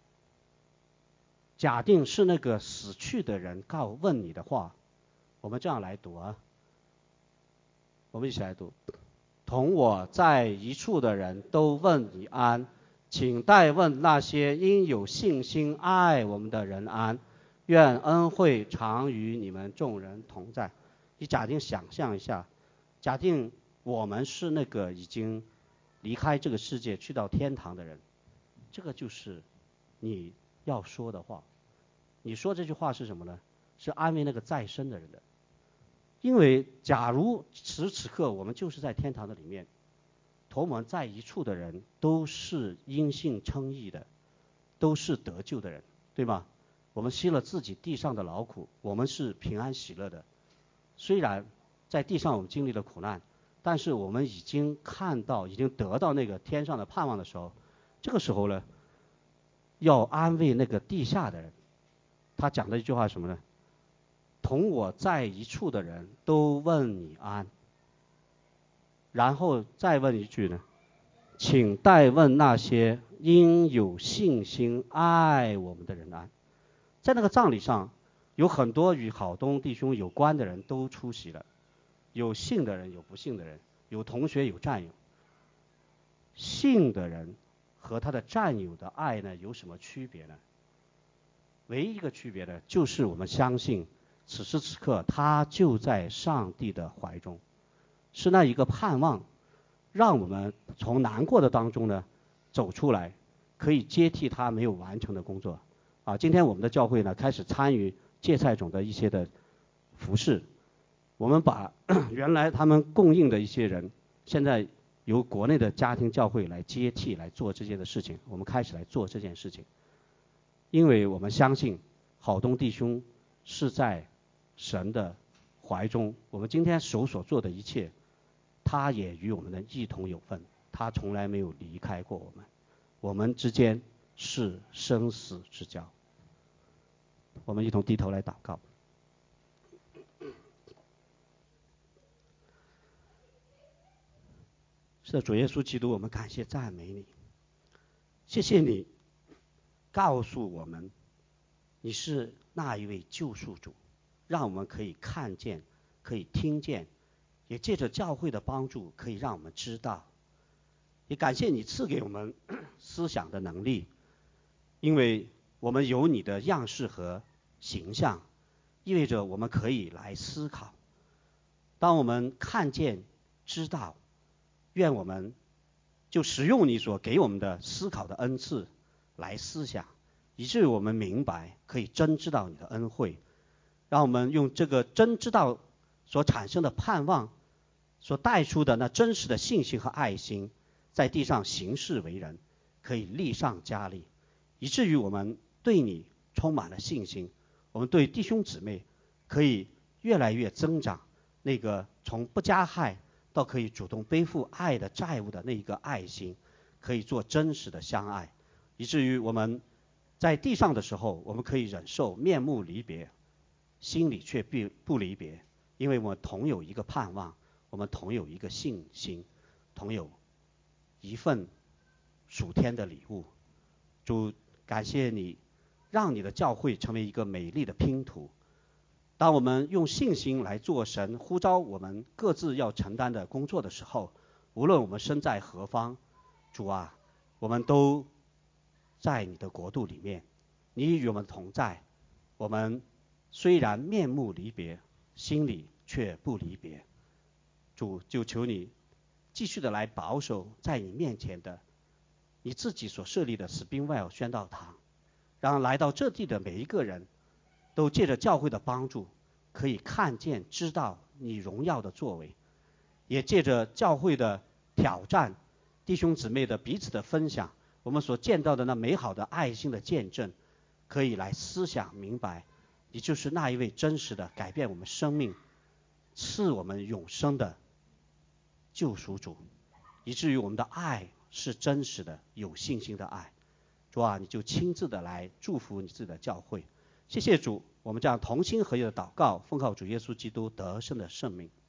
假定是那个死去的人问你的话，我们这样来读啊，我们一起来读。同我在一处的人都问你安，请代问那些因有信心爱我们的人安，愿恩惠常与你们众人同在。你假定想象一下，假定我们是那个已经离开这个世界去到天堂的人，这个就是你要说的话。你说这句话是什么呢？是安慰那个在生的人的。因为假如此时此刻我们就是在天堂的里面，同我们在一处的人都是因信称义的，都是得救的人，对吗？我们吸了自己地上的劳苦，我们是平安喜乐的。虽然在地上我们经历了苦难，但是我们已经看到，已经得到那个天上的盼望的时候，这个时候呢，要安慰那个地下的人。他讲的一句话是什么呢？同我在一处的人都问你安，然后再问一句呢，请代问那些因有信心爱我们的人安。在那个葬礼上，有很多与郝东弟兄有关的人都出席了，有信的人，有不信的人，有同学，有战友。信的人和他的战友的爱呢，有什么区别呢？唯一一个区别呢，就是我们相信此时此刻他就在上帝的怀中，是那一个盼望，让我们从难过的当中呢走出来，可以接替他没有完成的工作。今天我们的教会呢开始参与芥菜种的一些的服事，我们把原来他们供应的一些人，现在由国内的家庭教会来接替来做这件的事情，我们开始来做这件事情。因为我们相信郝东弟兄是在神的怀中，我们今天所做的一切，他也与我们的一同有份，他从来没有离开过我们，我们之间是生死之交。我们一同低头来祷告。是的，主耶稣基督，我们感谢赞美你，谢谢你告诉我们你是那一位救赎主，让我们可以看见，可以听见，也借着教会的帮助可以让我们知道。也感谢你赐给我们思想的能力，因为我们有你的样式和形象，意味着我们可以来思考。当我们看见知道，愿我们就使用你所给我们的思考的恩赐来思想，以至于我们明白，可以真知道你的恩惠。让我们用这个真知道所产生的盼望，所带出的那真实的信心和爱心，在地上行事为人，可以力上加力，以至于我们对你充满了信心，我们对弟兄姊妹可以越来越增长，那个从不加害到可以主动背负爱的债务的那一个爱心，可以做真实的相爱，以至于我们在地上的时候，我们可以忍受面目离别，心里却不离别，因为我们同有一个盼望，我们同有一个信心，同有一份属天的礼物。主，感谢你让你的教会成为一个美丽的拼图。当我们用信心来做神呼召我们各自要承担的工作的时候，无论我们身在何方，主啊，我们都在你的国度里面，你与我们同在。我们虽然面目离别，心里却不离别。主，就求你继续的来保守在你面前的你自己所设立的 Springwell 宣道堂，让来到这地的每一个人都借着教会的帮助，可以看见知道你荣耀的作为，也借着教会的挑战，弟兄姊妹的彼此的分享，我们所见到的那美好的爱心的见证，可以来思想明白你就是那一位真实的改变我们生命、赐我们永生的救赎主，以至于我们的爱是真实的、有信心的爱。主啊，你就亲自的来祝福你自己的教会。谢谢主，我们这样同心合意的祷告，奉靠主耶稣基督得胜的圣名。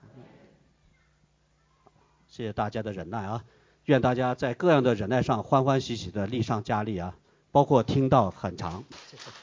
谢谢大家的忍耐啊！愿大家在各样的忍耐上欢欢喜喜的力上加力啊！包括听到很长。谢谢。